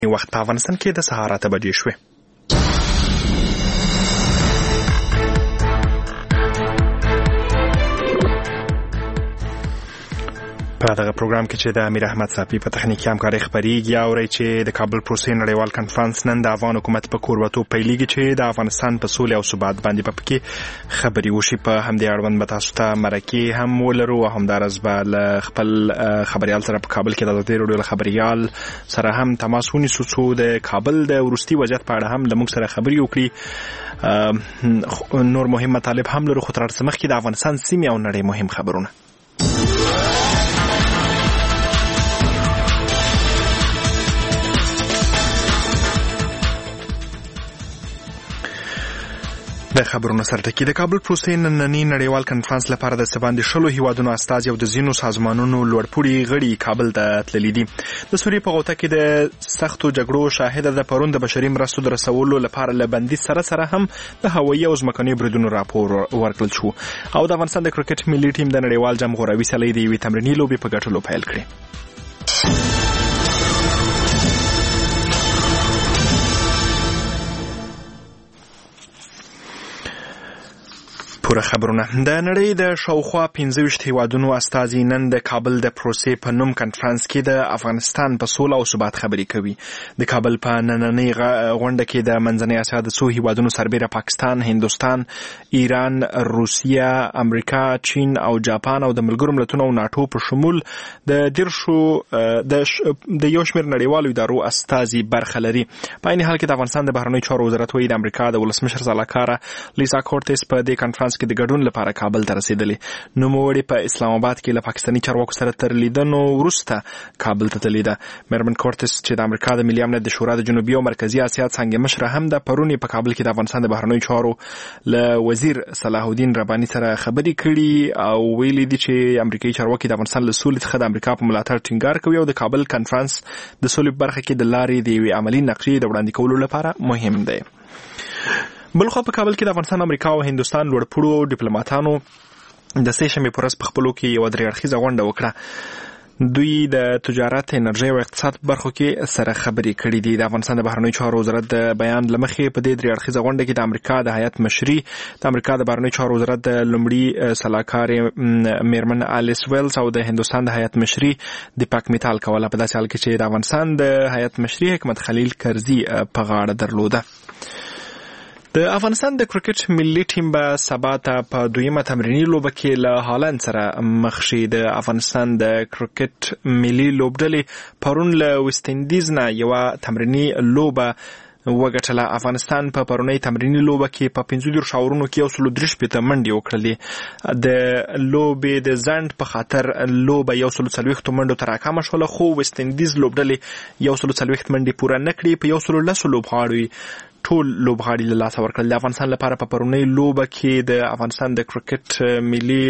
وخت په افغانستان کې د سهار 8 بجې شوې. په دغه پروګرام کې چې د امیر احمد صافي په تخنیکي همکارۍ خبرېږي اورئ چې د کابل پروسې نړیوال کنفرانس نن د افغان حکومت په کوربتوب پیلېږي چې د افغانستان په سولې او ثبات باندې به پکې خبرې وشي. په همدې اړوند به تاسو ته مرکې هم ولرو او همداراز به له خپل خبریال سره په کابل کې د ازادي راډیو له خبریال سره هم تماس ونیسو څو د کابل د وروستي وضعیت په اړه هم له موږ سره خبرې وکړي. نور مهم مطالب هم لرو خو تر هر څه مخکې د افغانستان سیمې او نړۍ مهم خبرونه. د خبرونو سرټکی د کابل پروسې نننی نړیوال کنفرانس لپاره د سباندې 10 هیوادونو استازي او د ځینو سازمانونو لوړپوړي غړي کابل ته تللي دي. د سوریې په غوټه کې د سختو جګړو شاهده د پرون د بشري مرستو د رسولو لپاره له بندي سره هم د هوایي او ځمکني بریدونو راپور ورکړل شو او د افغانستان د کرکټ ملي ټیم د نړیوال جام غوراوي سیالۍ د یوې تمریني لوبې په ګټلو پیل کړې. پوره خبرونه. د نړۍ د شاوخوا 15 هیوادونو استازي نن د کابل د پروسې په نوم کنفرانس کې د افغانستان په سوله او ثبات خبرې کوي. د کابل په نننۍ غونډه کې د منځنۍ اسیا د څو هیوادونو سربېره پاکستان، هندوستان، ایران، روسیه، امریکا، چین او جاپان او د ملګرو ملتونو او ناټو په شمول د یو شمېر نړیوالو ادارو استازي برخه لري. په عین حال کې د افغانستان د بهرنیو چارو وزارت وایي د امریکا د ولسمشر سلاکاره لیسا کورټس په دې کنفرانس کې د ګډون لپاره کابل ته رسیدلې. نوموړي په اسلام آباد کې له پاکستاني چارواکو سره تر لیدنو وروسته کابل ته تللې ده. میرمن کورټس چې د امریکا د ملي امنیت د شورا د جنوبي او مرکزي اسیا څنګه مشره هم د پرونی په کابل کې د افغانستان د بهرنیو چارو له وزیر صلاح الدین رباني سره خبرې کړي او ویلي دي چې امریکایي چارواکي د افغانستان له سولې څخه د امریکا په ملاتړ ټینګار کوي او د کابل کنفرانس د سولې برخه کې د لارې د یوې عملی نقشې د وړاندې کولو لپاره مهم دی. بلخوا په کابل کې د افغانستان، امریکا او هندوستان لوړپوړو ډیپلوماټانو د سې شنبې په ورځ په خپلو کې یوه درې اړخیزه غونډه وکړه. دوی د تجارت، انرژۍ او اقتصاد برخو کې سره خبرې کړې دي. د افغانستان د بهرنیو چارو وزارت د بیان له مخې په دې درې اړخیزه غونډه کې د امریکا د هیات مشري، د امریکا د بهرنیو چارو وزارت د لومړي سلاکارې میرمن الیس ویلز او د هندوستان د هیات مشري دیپاک میتال کوله. په داسې حال کې چې د افغانستان د هیات مشري حکمت خلیل کرزي په غاړه درلوده. د افغانستان د کرکټ ملي ټیم به سبا ته په دویمه تمریني لوبه کې له هالند سره مخ شي. د افغانستان د کرکټ ملي لوبډلې پرون له ویسټ انډیز نه یوه تمریني لوبه وګټله. افغانستان په پرونۍ تمریني لوبه کې په 15 شاورونو کې 133 منډې وکړلې. د لوبې د ځنډ په خاطر لوبه 140 منډو ته راکمه شوله، خو ویسټ انډیز لوبډلې 140 منډې پوره نه کړې. په 110 لوبغاړو ټول لوبغاړي له لاسه ورکړل. د افغانستان لپاره په پرونۍ لوبه کې د افغانستان د کرکټ ملي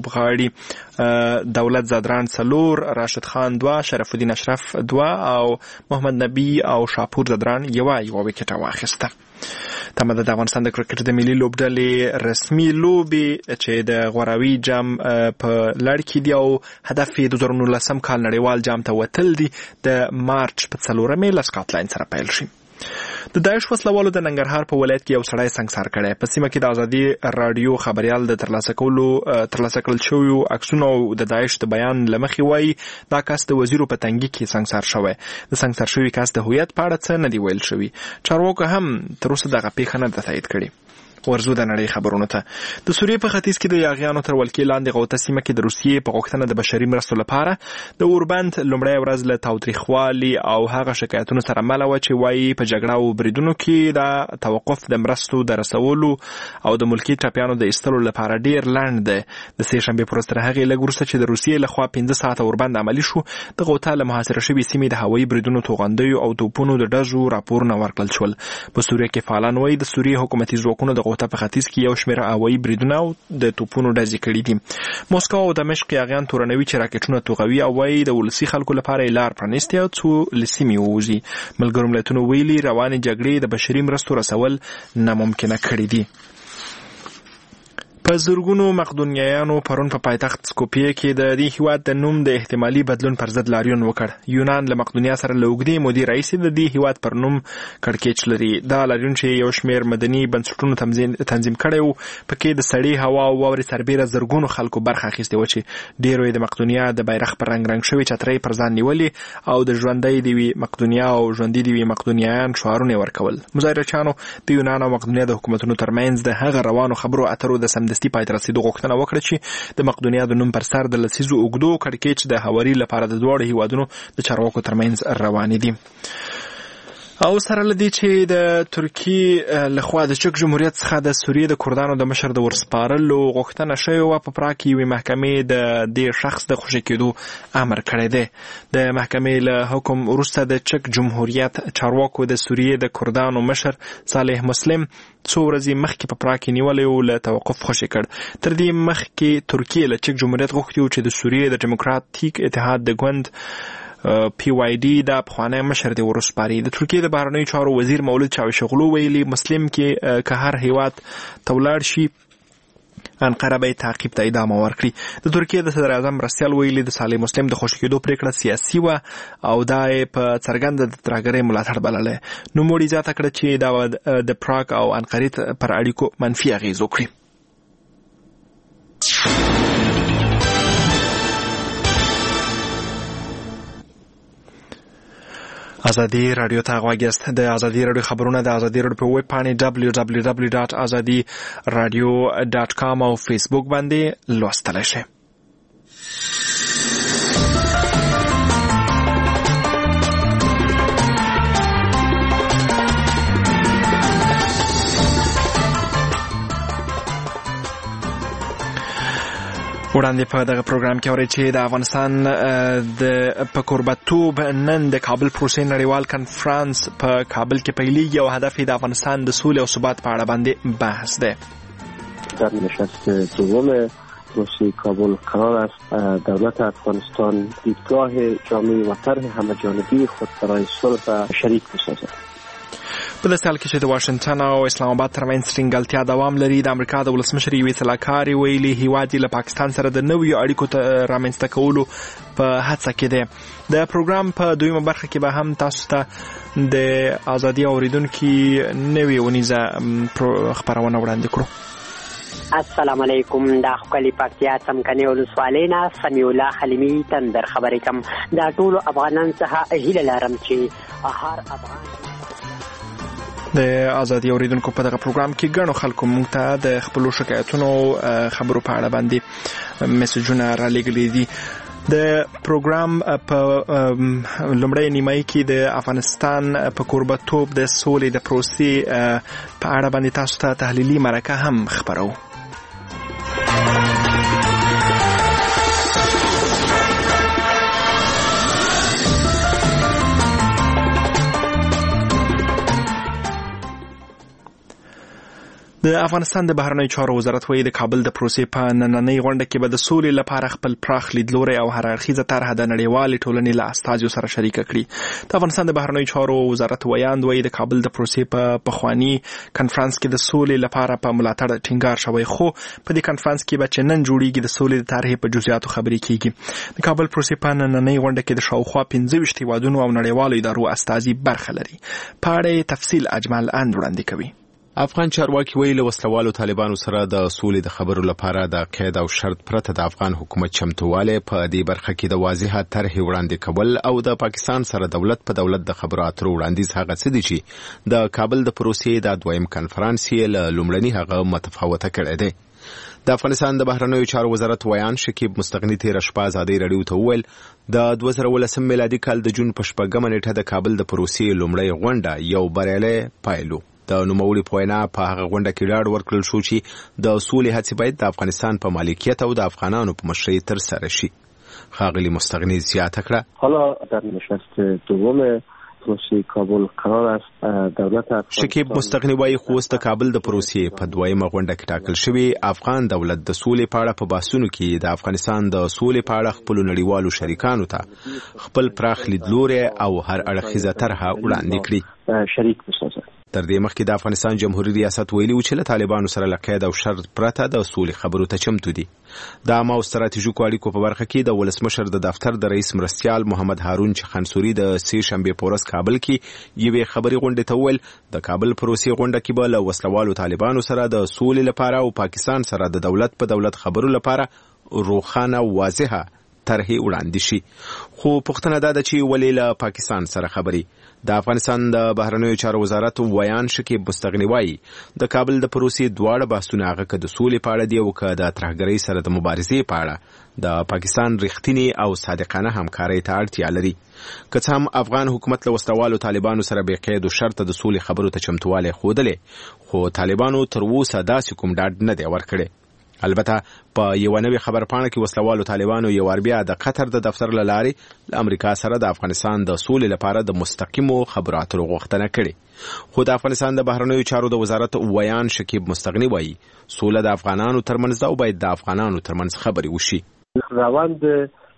لوبغاړي دولت زادران 4، راشد خان 2، شرف الدین اشرف 2 او محمد نبی او شاپور زادران یوه وکټه واخیسته. تمه ده د افغانستان د کرکټ د ملي لوبډلې رسمي لوبې چې د غوراوي جام په لړ کې دي او هدف یې 2019 کال نړیوال جام ته وتل دي د مارچ په 4 له سکاټلند سره پیل شي. د داعش وسلوالو د ننګرهار په ولایت کې یو سړی سنګسار کړی. په سیمه کې د ازادي راډیو خبریال د ترلاسه کړل شویو عکسونو او د داعش د بیان له مخې وایي دا کس د وزیرو په تنګي کې سنګسار شوی. د سنګسار شوي کس د هویت په اړه څه نه دی ویل شوي. چارواکو هم تر اوسه دغه پیښه نه ده تایید کړې. ورزو د نړۍ خبرونه ته. د سوریې په ختیځ کې د یاغیانو تر ولکې لاندې غوټه سیمه کې د روسیې په غوښتنه د بشري مرستو لپاره د اوربند لومړی ورځ له تاوتریخوالي او هغه شکایتونو سره مل وه چې وایي په جګړه او بریدونو کې د توقف د مرستو د رسولو او د ملکي ټپیانو د ایستلو لپاره ډیر لنډ دی. د سې شنبې په ورځ تر هغې لږ وروسته چې د روسیې لخوا 15 ساعته اوربند عملي شو، د غوټه له محاصره شوې سیمې د هوایي بریدونو، توغندیو او توپونو د ډزو راپورونه ورکړل شول. په سوریه کې فعالان وایي د سوریې حکومتي ځواکونو د غوټه په ختیځ کې یو شمېر هوایي بریدونه او د توپونو ډزې کړي دي. موسکو او دمشق یاغیان تورنوي چې راکټونه توغوي او وایي د ولسي خلکو لپاره یې لار پرانیستې او څو له سیمې ووځي. ملګرو ملتونو ویلي روانې جګړې د بشري مرستو رسول ناممکنه کړي دي. په زرګونو مقدونیایانو پرون په پایتخت سکوپیه کې د دې هیواد د نوم د احتمالي بدلون پر ضد لاریون وکړ. یونان له مقدونیا سره له اوږدې مودې راهیسې د دې هیواد پر نوم کړکېچ لري. دا لاریون چې یو شمېر مدني بنسټونو تنظیم کړی و، پکې د سړې هوا او واورې سربیره زرګونو خلکو برخه اخیستې وه چې ډېرو یې د مقدونیا د بیرغ پر رنګ شوې چترۍ پر ځان نیولې او د ژوندی دې وي مقدونیا او ژوندي دې وي مقدونیایان شعارونه ورکول. مظاهرچیانو د یونان او مقدونیا د حکومتونو ترمنځ د هغه روانو خبرو اترو د سمدستي پای ته رسېدو غوښتنه وکړه چې د مقدونیا د نوم پر سر د لسیزو اوږدو کړکېچ د هواري لپاره د دواړو هیوادونو د چارواکو ترمنځ روانې دي. او سره لدی چې د ترکیې لخوا د چک جمهوریت څخه د سوریې د کردانو د مشر د ورسپارلو غوښتنه شوې وه، په پراګ کې یوې محکمې د دې شخص د خوشي کېدو امر کړی دی. د محکمې له حکم وروسته د چک جمهوریت چارواکو د سوریې د کردانو مشر صالح مسلم څو ورځې مخکې په پراګ کې نیولی و له توقف خوشي کړ. تر دې مخکې ترکیې له چک جمهوریت غوښتي و چې د سوریې د ډیموکراتیک اتحاد د ګوند PYD د پخوانی مشر دی ورسپاري. د ترکیې د بهرنیو چارو وزیر مولود چاوشغلو ویلي مسلم کې که هر هیواد ته ولاړ شي انقره به تعقیب ته ادامه ورکړي. د ترکیې د صدر اعظم مرستیال ویلي د صالح مسلم د خوشي کېدو پریکړه سیاسي وه او دا په څرګنده د ترهګرۍ ملاتړ بللی. نوموړي زیاته کړه چې دا د پراګ او انقرې پر اړیکو منفي اغېز وکړي. ازادي رادیو ته غوږ یاست. د ازادي رادیو خبرونه د ازادي رادیو په ویب پاڼې www.azadiradio.com او فیسبوک باندې لوستلی شئ. وړاندې په دغه پروګرام کې اورئ چې د افغانستان په کوربتوب نن د کابل پروسې نړیوال کنفرانس په کابل کې پیلیږي او هدف یې د افغانستان د سولې او ثبات په اړه باندې بحث دی. در نشست دوم پروسه کابل قرار است دولت افغانستان دیدگاه جامع و طرح همه‌جانبی خود برای صلح شریک بسازد. په داسې حال کې چې د واشنګټن او اسلام آباد ترمنځ ټینګلتیا دوام لري، د امریکا د ولسمشر یوې سلاکارې ویلي هیواد یې له پاکستان سره د نویو اړیکو رامنځته کولو په هڅه کې دی. د پروګرام په دویمه برخه کې به هم تاسو ته د ازادي اوریدونکو نوې ونیزه خبرونه وړاندې کړو. السلام علیکم. دا خپل پکتیا څمکني ولسوالۍ نه سمیع الله حلیمي تندر خبرې کوم. دا ټول افغانان څخه هیله لرم چې هر افغان د ازادي اوریدونکو په دغه پروګرام کې ګڼو خلکو موږ ته د خپلو شکایتونو خبرو په اړه باندې میسجونه را لېږلي دي. د پروګرام په لومړۍ نیمایي کې د افغانستان په کوربتوب د سولې د پروسې په اړه باندې تاسو ته تحلیلي مرکه هم خبرو. د افغانستان د بهرنیو چارو وزارت وایي د کابل د پروسې په نننۍ غونډه کې به د سولې لپاره خپل پراخ لیدلوری او هر اړخیزه طرحه د نړیوالې ټولنې له استازیو سره شریکه کړي. د افغانستان د بهرنیو چارو وزارت ویاند وایي د کابل د پروسې په پخواني کنفرانس کې د سولې لپاره په ملاتړ ټینګار شوی، خو په دې کنفرانس کې به چې نن جوړیږي د سولې د طرحې په جزئیاتو خبرې کیږي. د کابل پروسې په نننۍ غونډه کې د شاوخوا 15 هیوادونو او نړیوالو ادارو استازي برخه لري. په اړه تفصیل اجمل اند وړاندې کوي. افغان چارواکي ویلي وسلوالو طالبانو سره د سولې د خبرو لپاره د قید او شرط پرته د افغان حکومت چمتواله په دې برخه کې د واضحه طرحې وړاندې کول او د پاکستان سره دولت په دولت د خبرو اترو وړاندیز هغه څه دي چې د کابل د پروسې د دویم کنفرانس یې له لومړني هغه متفاوته کړی دی. د افغانستان د بهرنیو چارو وزارت ویان شکیب مستغنی تیر شپه ازادي رادیو ته وویل د 2018 میلادي کال د جون په 8 نیټه د کابل د پروسې لومړی غونډه یو بریالي پایلو. د نوموړي په وینا په هغه غونډه کې ډاډ ورکړل شو چې د سولې هڅې باید د افغانستان په مالکیت او د افغانانو په مشرۍ ترسره شي. ښاغلي مستغنی زیاته کړه حالا در نشست دوم پروسه کابل قرار است دولت شکیب مستغنی وايي خو د کابل د پروسې په دویمه غونډه کې ټاکل شوی افغان دولت د سولې په اړه په بحثونو کې د افغانستان د سولې په اړه خپل نړیوالو شریکانو ته خپل پراخ لیدلوري او هر اړخیزه طرحه وړاندې کړي شریک بسازد. تر دې مخکې د افغانستان جمهوریت ریاست ویلي و چې له طالبانو سره له قید او شرط پرته د سولې خبرو ته چمتو دي. د عامه او ستراتیژیکو اړیکو په برخه کې د ولسمشر د دفتر د رئیس مرستیال محمد هارون چخنسوري د سې شنبې په ورځ کابل کې یوې خبري غونډې ته وویل د کابل پروسې غونډه کې به له وسلوالو طالبانو سره د سولې لپاره او پاکستان سره د دولت په دولت خبرو لپاره روښانه واضحه طرحې وړاندې شي. خو پوښتنه دا ده چې ولې له پاکستان سره خبري؟ د افغانستان د بهرنیو چارو وزارت ویان شکیب مستغنی وایي د کابل د پروسې دواړه بحثونه هغه که د سولې په اړه دي او که د ترهګرۍ سره د مبارزې په اړه د پاکستان رښتینی او صادقانه همکارۍ ته اړتیا لري. که څه هم افغان حکومت له وسلوالو طالبانو سره بې قید و شرطه د سولې خبرو ته چمتوالی ښودلی، خو طالبانو تر اوسه داسې کوم ډاډ نه دی ورکړی. البته په یو نوې خبرپاڼه کې وسلوالو طالبانو یو وار بیا د قطر د دفتر له لارې له امریکا سره د افغانستان د سولې لپاره د مستقیمو خبرو اترو غوښتنه کړې. خو د افغانستان د بهرنیو چارو د وزارت ویان شکیب مستغنی وایي سوله د افغانانو ترمنځ ده او باید د افغانانو ترمنځ خبرې وشي. روند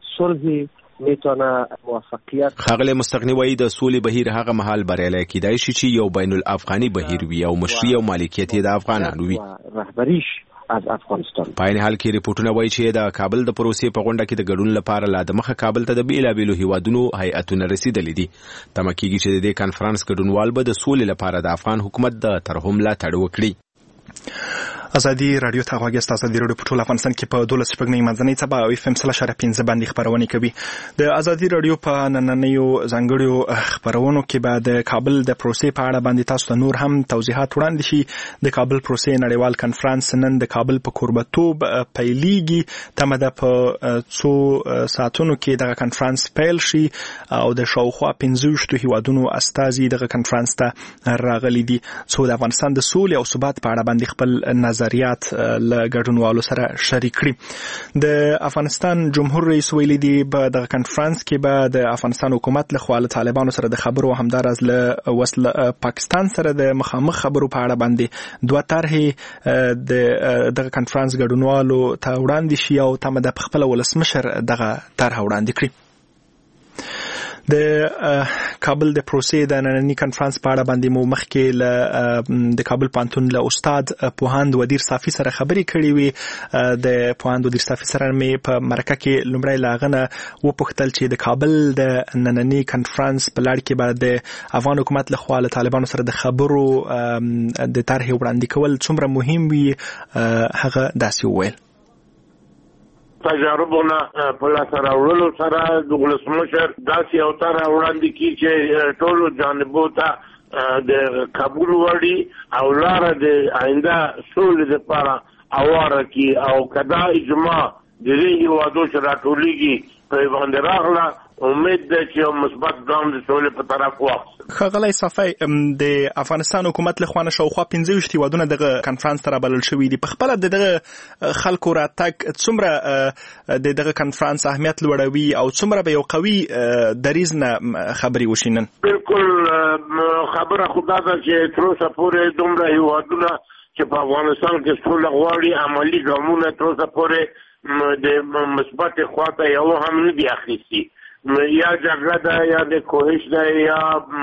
صلح میتونه موافقیت ښاغلی مستغنی وایي د سولې بهیر هغه مهال بریالی کیدای شي چې یو بین الافغاني بهیر وي او مشري او مالکیت یې د افغانانو وي. رهبریش از افغانستان. په عین حال کې ریپورتونه وایي چې د کابل د پروسې په غونډه کې د ګډون لپاره لا د مخه کابل ته د بیلابیلو هیوادونو هیئتونه رسیدلي دي. تمه کېږي چې د دې کنفرانس ګډونوال به د سولې لپاره د افغان حکومت د ترحم ملاتړ وکړي. ازادي رادیو ته غوږ یاست. ازادي رادیو په ټول افغانستان کې په 12 منځنۍ څپه او FM 3.5 باندې خبرونه کوي. د ازادي رادیو په نننیو ځانګړو خبرونو کې به د کابل د پروسې په اړه باندې تاسو ته نور هم توضیحات وړاندې شي. د کابل پروسې نړیوال کنفرانس نن د کابل په کوربتوب پیلېږي. تمه ده په څو ساعتونو کې دغه کنفرانس پیل شي او د شاوخوا 15 هیوادونو استازي دغه کنفرانس ته راغلي دي څو د افغانستان د سولې او ثبات په اړه باندې خپل نظریات له ګډونوالو سره شریک کړي. د افغانستان جمهور رئیس ویلي دی په دغه کنفرانس کې به د افغانستان حکومت له خوا له طالبانو سره د خبرو همدارز له پاکستان سره د مخامخ خبرو په اړه باندې دوه طرحې د دغه کنفرانس ګډونوالو ته وړاندې شي او تمه ده په خپل ولسمشر دغه طرح وړاندې کړي. د کابل د پروسې د نننی کنفرانس په اړه باندې مو مخکې د کابل پانتون له استاد پوهاند ودیر صافي سره خبرې کړې وي. د پوهاند ودیر صافي سره مې په مرکه کې لومړی لاغنه وپوښتل چې د کابل د نننی کنفرانس په لړ کې به د افغان حکومت له خوا له طالبانو سره د خبرو د طرحې وړاندې کول څومره مهم وي. هغه داسې وویل تجاربونه په لاس راوړلو سره د ولسمشر داسې یو طرح وړاندې کړي چې ټولو جانبو ته د قبول وړي او لاره د آینده سولې لپاره هواره کړي او که دا اجماع د دې هیوادو چې راټولېږي په باندې راغله امید ده چې یو مثبت ګام د سولې په طرف واخلي. ښاغلی صافی د افغانستان حکومت له خوا نه شاوخوا 15 هیوادونه دغه کنفرانس ته رابلل شوي دي. په خپله د دغه خلکو راتګ څومره د دغه کنفرانس اهمیت لوړوي او څومره به یو قوي دریځ نه خبرې وشي نن؟ بالکل خبره خو دا ده چې تر اوسه پورې دومره هیوادونه چې په افغانستان کې سوله غواړي عملي ګامونه تر اوسه پورې د مثبت خواته یو هم نه دي اخیستي. یا جګړه ده یا د کوهش ده یا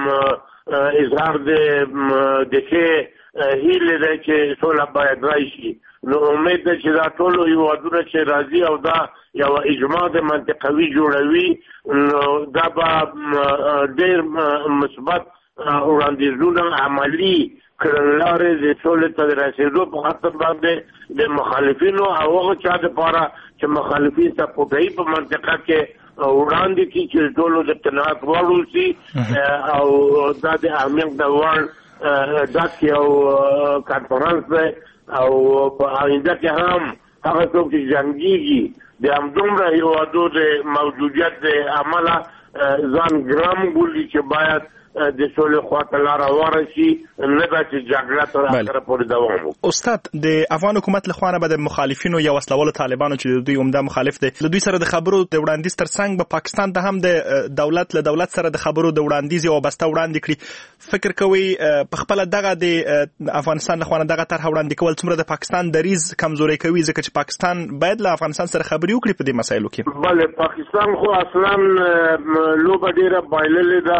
اظهار د څه هیله ده چې سوله باید راشي. نو امید ده چې دا ټول هیوادونه چې راځي او دا یو اجماع د منطقوي جوړوي نو دا به ډېر مثبت وړاندیزونه عملي کړنلارې د سولې ته رسېدو په خاطر باندې د مخالفینو او هغه چا دپاره چې مخالفین ته پوټهي په منطقه کې وړاندې کړي چې ټولو د اقتناعات وړ وشي او دا د اهمیت د وړ داسې یو کنفرانس دی او په آینده کې هم هغه څوک چې جنګېږي د همدومره هیوادو د موجودیت د امله ځان ګرام بولي چې باید د سولې خواته لاره واره شي نه دا چې جګړه تر اخره پورې دوام وکړي. استاد د افغان حکومت له خوا نه به د مخالفینو یا وسلوالو طالبانو چې دوی عمده مخالف دي له دوی سره د خبرو د وړاندیز ترڅنګ به پاکستان ته هم د دولت له دولت سره د خبرو د وړاندیز یو بسته وړاندې کړي. فکر کوي په خپل دغه د افغانستان له خوا نه دغه طرح وړاندې کول څومره د پاکستان دریز کمزوري کوي ځکه چې پاکستان باید له افغانستان سره خبرې وکړي په دې مسایلو کې؟ بله پاکستان خو اصلا لوبه ډیره بایللې ده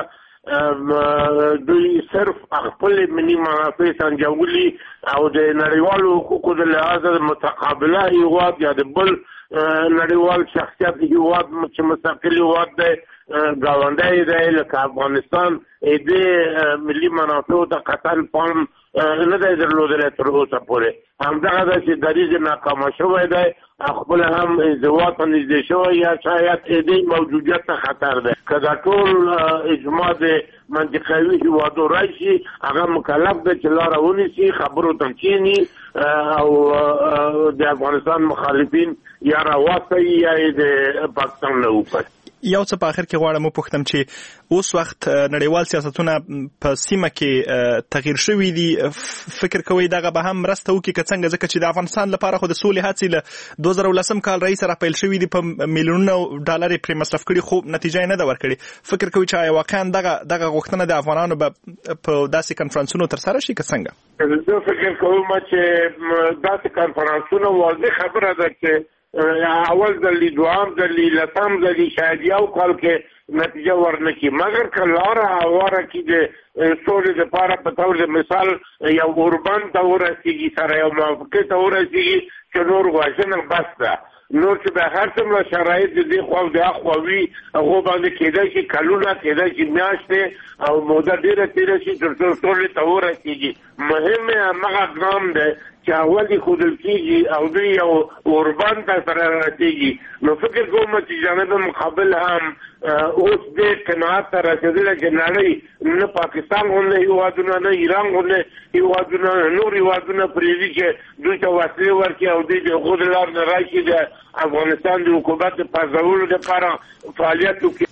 دوی صرف خپل ملي منافع سنجولي او د نړیوالو حقوقو د لحاظه متقابله هیواد یا د بل نړیوال شخصیت هیواد چې مستقل هیواد دی ګاونډی دی لکه افغانستان د ملي منافعو ته قطعا پام نه دی درلودلی تر اوسه پورې همدغه ده چې دریځ ناکامه شوی دی خپل هم انزوا ته نږدې شوی یا شاید د موجودیت ته خطر دی که دا ټول اجماع د منطقوي هیوادو راشي هغه مکلف دی چې لاره ونیسي خبرو ته کښېني او د افغانستان مخالفین یا راواستوي یا یې د پاکستان نه وکړي. یو څه په اخر کې غواړم وپوښتم چې اوس وخت نړیوال سیاستونه په سیمه کې تغییر شوي دي فکر کوئ دغه به هم مرسته وکړي که څنګه ځکه چې د افغانستان لپاره خو د سولې هڅې له 2010 کال راهیسې راپیل شوي دي په میلیونونو ډالر یې پرې مصرف کړي خو نتیجه یې نه ده ورکړې فکر کوئ چې واقعا دغه غوښتنه د افغانانو به په داسې کنفرانسونو ترسره شي که څنګه؟ زه فکر کوم چې داسې کنفرانسونه واضح خبره ده چې اول ځلې دوام ځلې لسم ځلې شاید یو کال کې نتیجه ورنکړي مګر که لاره هواره کړي د سولې دپاره په طور د مثال یو اوربند ته ورسېږي سره یو موافقې ته ورسېږي چې نور وژنه بس ده نور چې به هر څومره شرایط د دې خوا او د هخوا وي هغو باندې کېدای شي کلونه کېدای شي میاشتې او موده ډېره تېره شي تر څو سولې ته ورسېږي مهم یې همغه ګام دی چې اول یې ښودل کېږي او دوی یو اوربند ته سره رسېږي نو فکر کوم چې جانب مقابل هم اوس دې قناعت ته رسېدلی چې نړۍ نه پاکستان غوندې هېوادونه نه ایران غوندې هېوادونه نور هېوادونه پرېږدي چې دوی ته وسلې ورکړي او دوی د هغو د لارې نه راشي د افغانستان د حکومت د پرځولو لپاره فعالیت وکړي.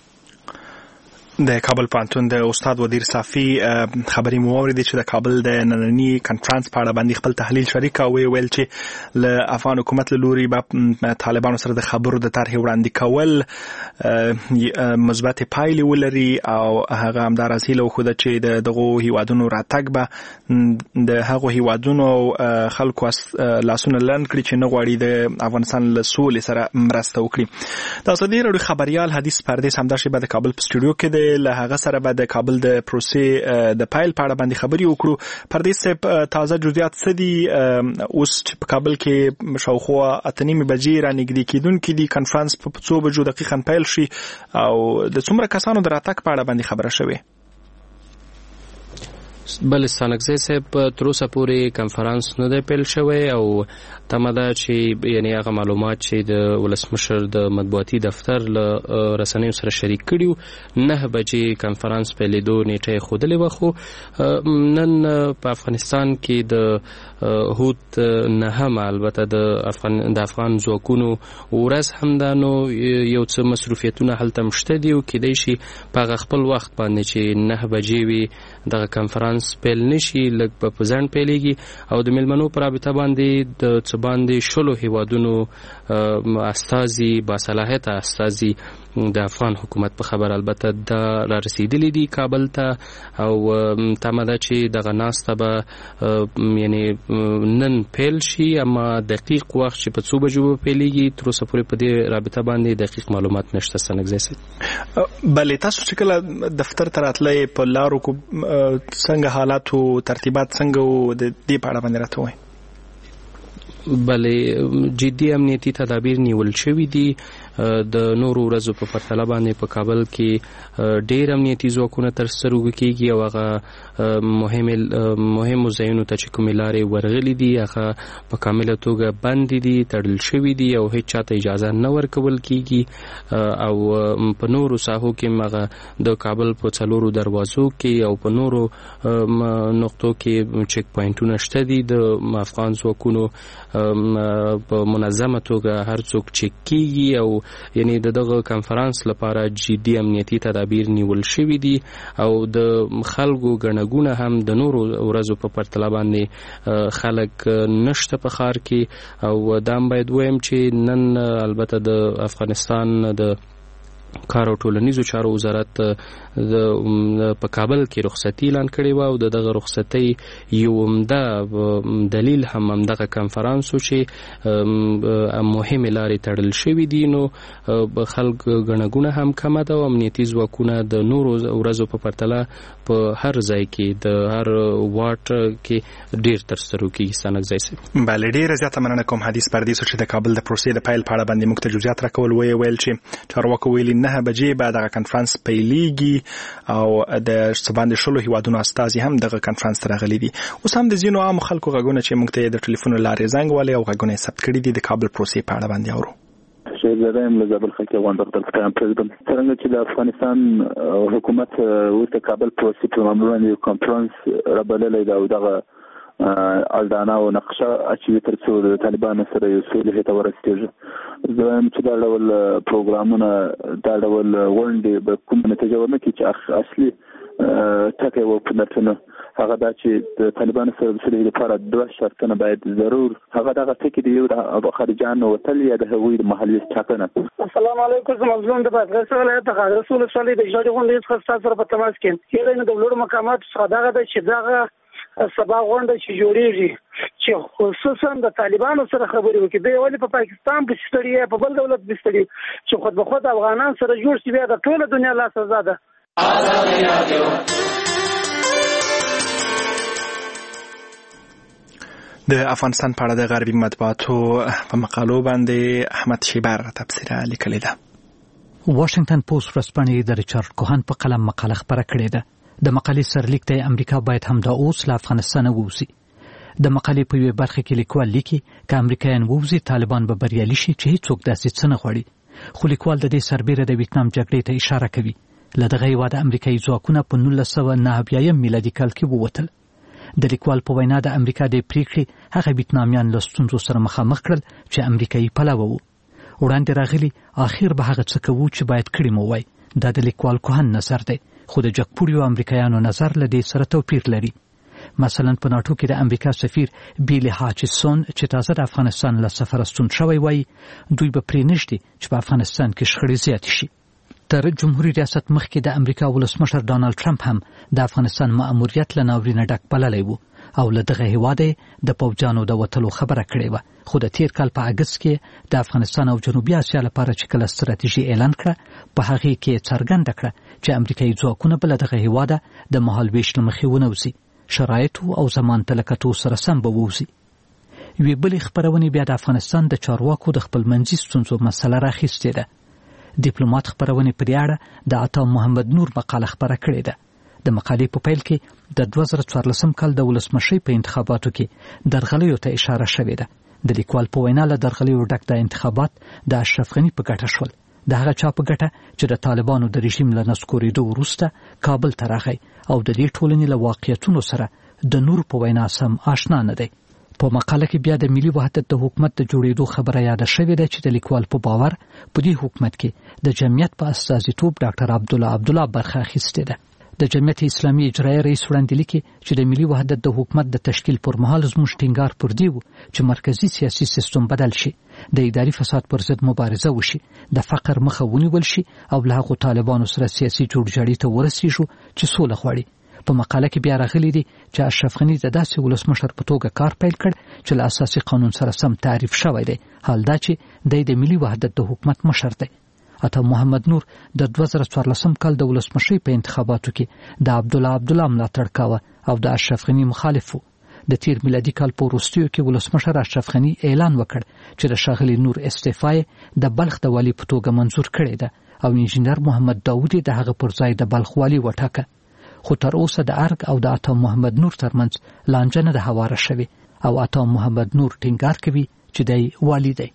د کابل پوهنتون د استاد ودیر صافي خبرې مو واورېدې چې د کابل د ننني کنفرانس په اړه باندې خپل تحلیل شریک کړ او ویل چې له افغان حکومت له لوري به طالبانو سره د خبرو د طرحې وړاندې کول مثبت پایلې ولري او هغه همداراز هیله وښوده چې دغو هیوادونو راتګ به د هغو هیوادونو خلکو لاسونه لنډ کړي چې نه غواړي د افغانستان له سولې سره مرسته وکړي. د ازادي راډیو خبریال حدیث پردیس همدا شیبه د کابل په سټوډیو کې له هغه سره به د کابل د پروسې د پایل په اړه باندې خبرې وکړو. پردیس صاحب تازه جزئیات څه دي اوس چې په کابل کې شاوخوا 8:30 بجې رانږدې کېدونکي دي کنفرانس په 2 بجو دقیقاً پیل شي او د څومره کسانو د راتګ په اړه باندې خبره شوې؟ بل ستانکزی صاحب تر اوسه پورې کنفرانس نه دی پیل شوی او تمه ده چې یعنی هغه معلومات چې د ولسمشر د مطبوعاتي دفتر له رسنیو سره شریک کړي 9 بجې کنفرانس پیلېدو نیټه یې ښودلې وه خو نن په افغانستان کې د هوت نهم البته د افغان ځواکونو ورځ هم ده نو یو څه مصروفیتونه هلته مشته دي او کیدای شي په هغه خپل وخت باندې چې 9 بجې وي دغه کنفرانس پیل نشي لږ په ځنډ پیلېږي او د میلمنو په رابطه باندې د څه باندې 20 هیوادونو استازي باصلاحیته استازي د افغان حکومت په خبر البته دا را رسیدلی دي کابل ته او تمه ده چې دغه ناسته به یعنی نن پیل شي اما دقیق وخت چې په 2 بجو پیلېږي تر اوسه پورې په دې رابطه باندې دقیق معلومات نشته ستانکزی صاحب. بلې تاسو چې کله دفتر ته راتلئ په لارو کو څنګه حالات او ترتیبات څنګه او د دې په اړه باندې راته وایي؟ بلې جدي امنیتي تدابیر نیول شوي دي د نورو ورځو په پرتله باندې په کابل کې ډېر امنیتي ځواکونه تر سترګو کېږي او هغه مهمو ځایونو ته چې کومې لارې ورغلي دي هغه په کامله توګه بندې دي تړل شوي دي او هیڅ چاته اجازه نه ورکول کېږي او په نورو ساحو کې هغه د کابل په 4 دروازو کې او په نورو نقطو کې چک پوینټونه شته دي د افغان ځواکونو په منظمه توګه هر څوک چک کېږي او یعنی دغه کنفرانس لپاره جدي امنیتي تدابیر نیول شوي دي او د خلکو ګڼهګونه هم د نورو ورځو په پرتله باندې خلک نشته په ښار کې او دا هم باید ووایم چې نن البته د افغانستان د کار او ټولنیزو چارو وزارت په کابل کې رخصتي اعلان کړې و او دغه رخصتي یو عمده دلیل هم دغه کانفرنس چې مهمه لارې تړل شوې دي نو خلک غنګونه هم کمه ده او امنیتي ځواکونه د نورو ورځو په پرتله په هر ځای کې د هر واټ کې ډیر تر سترګو کې ستنګ ځای سي. بل ډیر زیاته مننه کوم حدیث پردیسو چې د کابل د پروسې د پایل په اړه باندې موږ ته جزئیات راکول ویل چې چارواکو ویلي 9 بجې بعد دغه کانفرنس پیلېږي او د سباند شلو هیوادونو استازي هم دغه کانفرنس ته راغلي دي. اوس هم د ځینو عام خلکو غږونه چې موږ ته د ټلیفون لارې زنګ والي او غږونه ثبت کړي دي د کابل پروسې په اړه باندې اورو. شهزاده ملزابل خلک وانده د پرزیدنت څنګه چې د افغانستان حکومت ورته کابل پروسې په معاملې کانفرنس رابللې دا او دغه الدانا او نقشه اچوي تر څو د طالبانو سره یو سولې ته ورسېږي. زم چې دا ډول پروګرامونه دا ډول غونډې به کوم نتیجه ورنکړي چې اصلي ټکی و په نتنه هغه دا چې د طالبانو سره د سولې لپاره دوه شرطونه باید ضرور هغه دغه ټکی دی یو د خارجانو وتل یا د هغوی د محلي ټاکنه. السلام علیکم مظلوم د بادغیس ولایت څخه رسول صلی د اجرای غونډې څخه تاسو سره په تماس کې یره د لوړ مقامات څخه دغه د چې دغه سبا غونډه چې جوړیږي چې خصوصا د طالبانو سره خبرې وکړي د ولې په پاکستان په ستړي په بل دولت بستړي چې خود به خود افغانان سره جوړ شي بیا د ټول دنیا لا سزا ده. د افغانستان په اړه د غربي مطبوعاتو په مقالو باندې احمد شیبر تبصره لیکلې ده. واشنگټن پوسټ ورځپاڼې د ریچارډ کوهن په قلم مقاله خبره کړې ده. د مقالې سرلیک ته امریکا باید هم د اوس له افغانستان ووځي. د مقالې په یوه برخه کې لیکوال لیکي چې امریکایان ووځي طالبان به بریالي شي چې هیڅوک داسې څه نه غواړي. خو لیکوال د دې سربیره د ویتنام جګړې ته اشاره کوي. له دغه هېواده امریکایي ځواکونه په 1990 میلادي کال کې ووتل. د لیکوال په وینا د امریکا د پریکړې هغه ویتنامیان له ستونزو سره مخامخ کړل چې امریکایي پلوه وو. وړاندې راغلي اخر به هغه څه کوو چې باید کړي مو وای. دا د لیکوال کوهن نظر دی خو د جګپوړیو امریکایانو نظر له دې سره توپیر لري. مثلا په ناټو کې د امریکا سفیر بیلی هاچسون چې تازه د افغانستان له سفره ستون شوی وای دوی به پرې نشدي چې په افغانستان کې شخړې زیاتې شي. تر جمهوریت ریاست مخکې د امریکا ولسمشر ډانلډ ټرمپ هم د افغانستان مأموریت له ناورینه ډک بللی وو او له دغه هېواده د پوځیانو د وتلو خبره کړې وه. خو د تیر کال په اګست کې د افغانستان او جنوبي اسیا لپاره چې کله ستراتیژي اعلان کړه په هغې کې څرګنده کړه چې امریکایي ځواکونه به له دغه هېواده د مهالویش له مخې ونوځي، شرایطو او زمان ته له کتو سره سم به ووځي. یوې بلې خپرونې بیا د افغانستان د چارواکو د خپلمنځي ستونزو مسله راخیستې ده. ډیپلوماټ خپرونې په دې اړه د عطا محمد نور مقاله خپره کړې ده. د مقالې په پیل کې د 2014 کال د ولسمشۍ په انتخاباتو کې درغلیو ته اشاره شوې ده. د لیکوال په وینا له درغلیو ډک د انتخابات د اشرف غني په ګټه شول. د هغه چا په ګټه چې د طالبانو د رژیم له نسکورېدو وروسته کابل ته راغی او د دې ټولنې له واقعیتونو سره د نور په وینا سم آشنا نه دی. په مقاله کې بیا د ملي وحدت د حکومت د جوړېدو خبره یاده شوې ده چې د لیکوال په باور په دې حکومت کې د جمعیت په استازیتوب ډاکټر عبدالله برخه اخیستې ده. د جمعیت اسلامي اجرایه رئیس وړاندې لیکي چې د ملي وحدت د حکومت د تشکیل پر مهال زموږ ټینګار پر دی و چې مرکزی سیاسي سیستم بدل شي، د اداري فساد پر ضد مبارزه وشي، د فقر مخه ونیول شي او له هغو طالبانو سره سیاسي جوړجاړي ته ورسیږو چې سوله غواړي. په مقاله کې بیا راغلي دي چې اشرف غني د داسې ولسمشر په توګه کار پیل کړ چې له اساسي قانون سره سم تعریف شوی دی، حال دا چې د ملي وحدت د حکومت مشر دی. عطا محمد نور د 2014 کال د ولسمشۍ په انتخاباتو کې د عبدالله ملاتړ کاوه او د اشرف غني مخالف و. د تیر میلادي کال په وروستیو کې ولسمشر اشرف غني اعلان وکړ چې د ښاغلي نور استعفا د بلخ د والي په توګه منظور کړې ده او انجینر محمد داودي د هغه پر ځای د بلخ والي وټاکه. خو تر اوسه د ارګ او د عطا محمد نور ترمنځ لانجه نه ده هواره شوې او عطا محمد نور ټینګار کوي چې دی والي دی.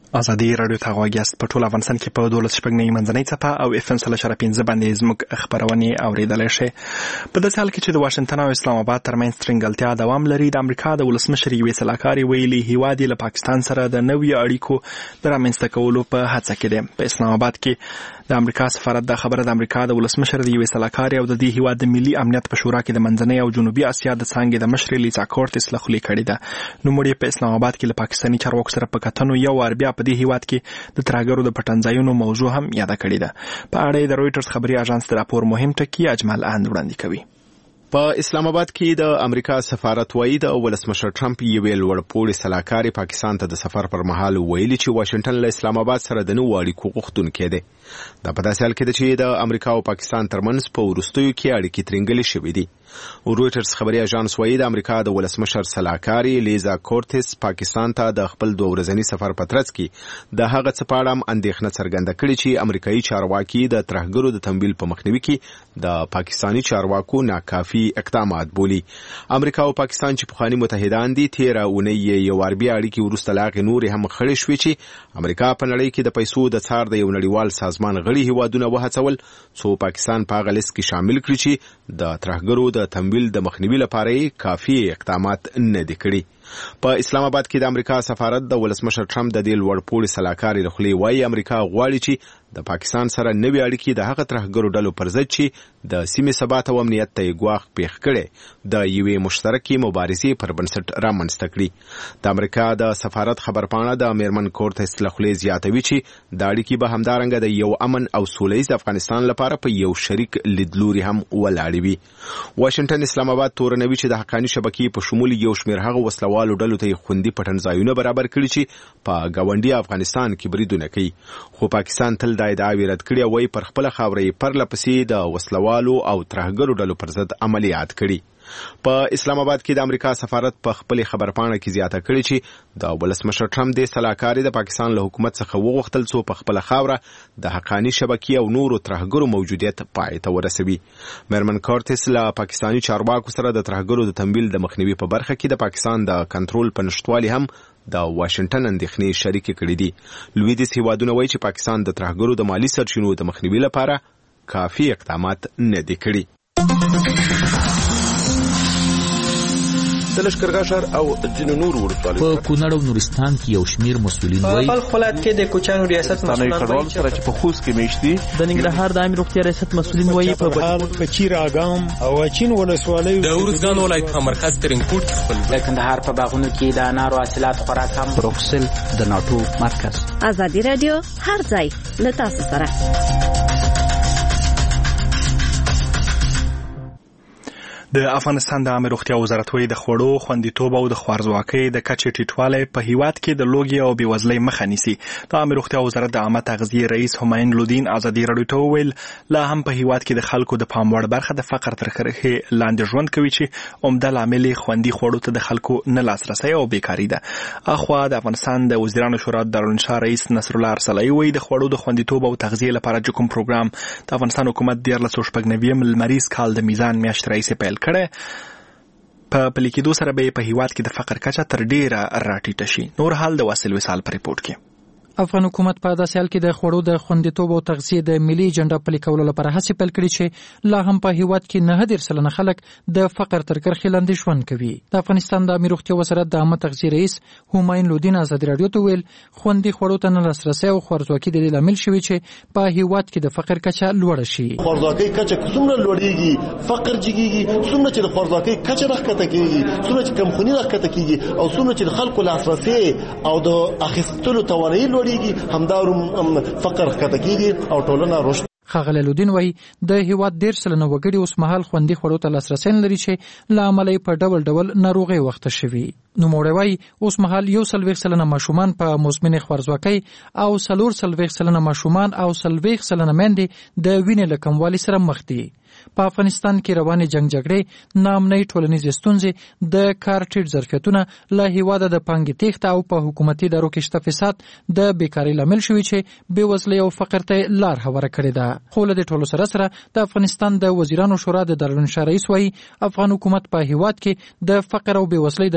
ازادي رادیو ته غواګیاست په ټول افغانستان کې په 12.9 منځنۍ څپه او اف ام 3.15 باندې زموږ خبرونه اوریدلای شئ. په داسې حال کې چې د واشنگټن او اسلام آباد ترمنځ ترنګلتیا دوام لري، د امریکا د ولسمشر یوې سلاکاري ویلي هیواد له پاکستان سره د نوې اړیکو د رامنځته کولو په هڅه کې دی. په اسلام آباد کې د امریکا سفارت د خبره د امریکا د ولسمشر د یوې سلاکاري او د دې هیواد د ملي امنیت په شورا کې د منځنۍ او جنوبي اسیا د څانګې د مشر لیسا کورټس لخوا کړې ده. نو مړي په اسلام آباد کې له پاکستاني چارواکو سره په کتنو یو اربیا په دې هیواد کې د ترهګرو د پټنځایونو موضوع هم یاد کړې ده. په اړه د رويټرز خبري اژانس د راپور مهم ټکی اجمل اند وړاندې کوي. په اسلام آباد کې د امریکا سفارت وایي د ولسمشر ټرمپ یوې لوړپوړي سلاکاري پاکستان ته د سفر پر مهال ویلي چې واشنگټن له اسلام آباد سره د نوو اړیکو غوښتونکی دی. دا په داسې حال کې ده چې د امریکا او پاکستان ترمنځ په وروستیو کې اړیکې ترنګلې شوې دي. رويټرز خبري اژانس وایي د امریکا د ولسمشر سلاکاري لیزا کورټس پاکستان ته د خپل 2 ورځني سفر په ترڅ کې د هغه څه په اړه اندېښنه څرګنده کړې چې امریکایي چارواکي د ترهګرو د تمویل په مخنیوي کې د پاکستاني چارواکو ناکافي اقدامات بولي. امریکا او پاکستان چې پخوانی متحدان دي، 13 اونۍ یو اربي اړیکې وروسته لاغې نورې هم خړې شوې چې امریکا په نړۍ کې د پیسو د څار د یو نړیوال سازمان غړي هیوادونه وهڅول څو پاکستان په هغه لیست کې شامل کړي چې د ترهګرو د تمویل د مخنیوي لپاره کافي اقدامات نه دي کړي. په اسلام آباد کې د امریکا سفارت د ولسمشر ټرمپ د دې لوړپوړي سلاکاري لخوا وایي امریکا غواړي چې د پاکستان سره نوې اړیکې د هغه ترهګرو ډلو پر ضد چې د سیمې ثبات او امنیت ته ګواښ پیښ کړي د یوې مشترکې مبارزې پر بنسټ رامنځته کړي. د امریکا د سفارت خبرپاڼه د میرمن کورټس لخوا زیاتوي چې د اړیکې به همدارنګه د یو امن او سولهییز افغانستان لپاره په یو شریک لیدلوري هم ولاړ وي. واشنگټن اسلام آباد تورنوي چې د حقاني شبکې په شمول یو شمېر هغه وسلوالو ډلو ته خوندي پټنځایونه برابر کړي چې په ګاونډي افغانستان کې بریدونه کوي، خو پاکستان تل دا ادعاوې رد کړي او وايي پر خپل خاورې پرلپسې د وسلوالو او ترهګرو ډلو پر ضد عملیات کړي. په اسلام آباد کې د امریکا سفارت په خپل خبرپاڼه کې زیاته کړي چې د ولسمشر ټرمپ د سلاکاري د پاکستان له حکومت څخه وغوښتل څو په خپل خاوره د حقاني شبکې او نورو ترهګرو موجودیت پای ته ورسوي. میرمن کورټس له پاکستاني چارواکو سره د ترهګرو د تمویل د مخنیوي په برخه کې د پاکستان د کنټرول په نشټوالي هم د واشنگټن اندېښنې شریکې کړې دي. لویدیځ هیوادونه وایي چې پاکستان د ترهګرو د مالی سرچینو د مخنیوي لپاره کافي اقدامات نه دي کړي. د لشکرګاه او ځینو نورو ولسوالیو په کونړ او نورستان کې یو شمیر مسؤلین وایي په خپلات کې د کوچانو ریاست مسؤلین وایي چې په خوست کې میشتي د ننګرهار د عامه روغتیا ریاست مسؤلین وایي په چیر اګام او چین ولسوالیو د ورزګان ولایت په مرکز ترنکوټ خپل د کندهار په باغونو کې د انارو حاصلات خورا کم. بروکسل د ناتو مرکز. ازادي رادیو هر ځای له تاسو سره. د افغانستان د عامه روغتیا وزارت وایي د خوړو خوندیتوب او د خوارځواکۍ د کچې ټیټوالی په هیواد کې د لوږې او بېوزلۍ مخه نیسي. د عامه روغتیا وزارت د عامه تغذیې رئیس همایون لودین ازادي رادیو ته وویل لا هم په هیواد کې د خلکو د پام وړ برخه د فقر تر کرښې لاندې ژوند کوي چې عمده لامل یې خوندي خوړو ته د خلکو نه لاسرسی او بیکاري ده. اخوا د افغانستان د وزیرانو شورا د دارالانشا رئیس نصر الله ارسلای وایي د خوړو د خوندیتوب او تغذیې لپاره چې کوم پروګرام د افغانستان حکومت 1499 لمریز کال د میزان میاشتې راهیسې پیل کړه په پلي کېدو سره به په هیواد کې د فقر کچه تر ډیره راټیټه شي. نور حال د واصل وصال په ریپورت کې. افغان حکومت په داسې حال کې د خوړو د خوندیتوب او تغذیې د ملي اجنډا پلي کولو لپاره هڅې پیل کړې چې لا هم په هیواد کې 9% خلک د فقر تر کرښې لاندې ژوند کوي. د افغانستان د عامه روغتیا وزارت د عامه تغذیې رئیس همایون لودین ازادي رادیو ته ویل خوندي خوړو ته نه لاسرسی او خوارځواکي د دې لامل شوی چې په هیواد کې د فقر کچه لوړه شي. خوارځواکۍ کچه څومره لوړیږي، فقر جګیږي، څومره چې د خوارځواکۍ کچه راکته کیږي، څومره چې کمخونی راکته کیږي او څومره چې د خلکو لاسرسی او د اخیستلو توانایي لوړیږي، همدارو فقر ښکته کیږي او ټولنه رشد. ښاغلی لودین وایي د هیواد 13% وګړي اوس مهال خوندي خوړو ته لاسرسی لري چې له امله یې په ډول ډول ناروغۍ وخته شوي. نوموړی وایي اوس مهال 40% ماشومان په مزمنې خوارځواکۍ او 40% ماشومان او 40% میندې د وینې له کموالي سره مخ دي. په افغانستان کې روانې جنگ جګړې، ناامنۍ ټولنیزې ستونزې، د کار ټیټ ظرفیتونه، له هیواده د پانګې تیښته او په حکومتي ادارو کې شته فساد د بیکارۍ لامل شوي چې بېوزلۍ او فقر ته لار هواره کړې ده. خو له دې ټولو سره د افغانستان د وزیرانو شورا د دارالانشا رئیس وایي افغان حکومت په هیواد کې د فقر او بېوزلۍ د ختمولو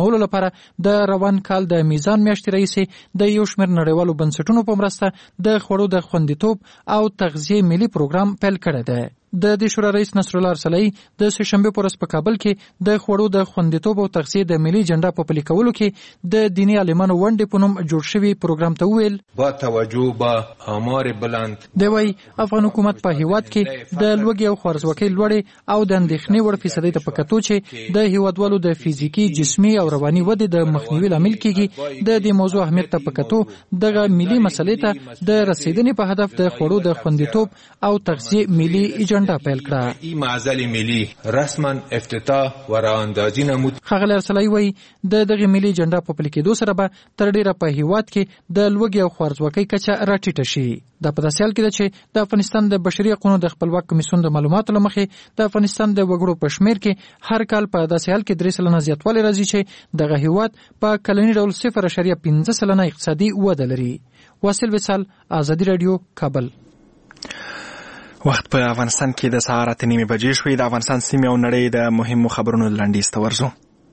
کمولو لپاره د روان کال د میزان میاشتې راهیسې د یو شمېر نړیوالو بنسټونو په مرسته د خوړو د خوندیتوب او تغذیې ملي پروګرام پیل کړی دی. د دې شورا رئیس نصر الله ارسلۍ د سهشنبه په ورځ په کابل کې د خوړو د خوندیتوب او تغذیې د ملي جنډا په پلي کولو کې د دیني عالمانو ونډې په نوم جوړ شوي پروګرام ته وویل با توجه به آمار بلند دی وايي افغان حکومت په هیواد کې د لوږې او خوارځواکۍ لوړې او د اندېښنې وړ فیصدۍ ته په کتو چې د هیوادوالو د فزیکي جسمي او رواني ودې د مخنیوي لامل کېږي د دې موضوع اهمیت ته په کتو دغه ملي مسلې ته د رسیدنې په هدف د خوړو د خوندیتوب او تغذیې ملي جنډا پیل کړه. این معضل ملی رسما افتتاح و راهاندازی نمود. ښاغلی ارسلۍ وایي د دغه ملي جنډا په پلي کېدو سره به تر ډیره په هیواد کې د لوږې او خوارځواکۍ کچه راټیټه شي. دا په داسې حال کې ده چې د افغانستان د بشري حقوقو د خپلواک کمیسیون د معلوماتو له مخې د افغانستان د وګړو په شمېر کې هر کال په داسې حال کې 3% زیاتوالی راځي چې دغه هیواد په کلني ډول 0.5% اقتصادي وده لري. واصل وصال، آزادي رادیو، کابل. وخت په افغانستان کې د سهار 8:30 بجې شوې. د افغانستان سیمې او نړۍ د مهمو خبرونو لنډیز ته ورځو.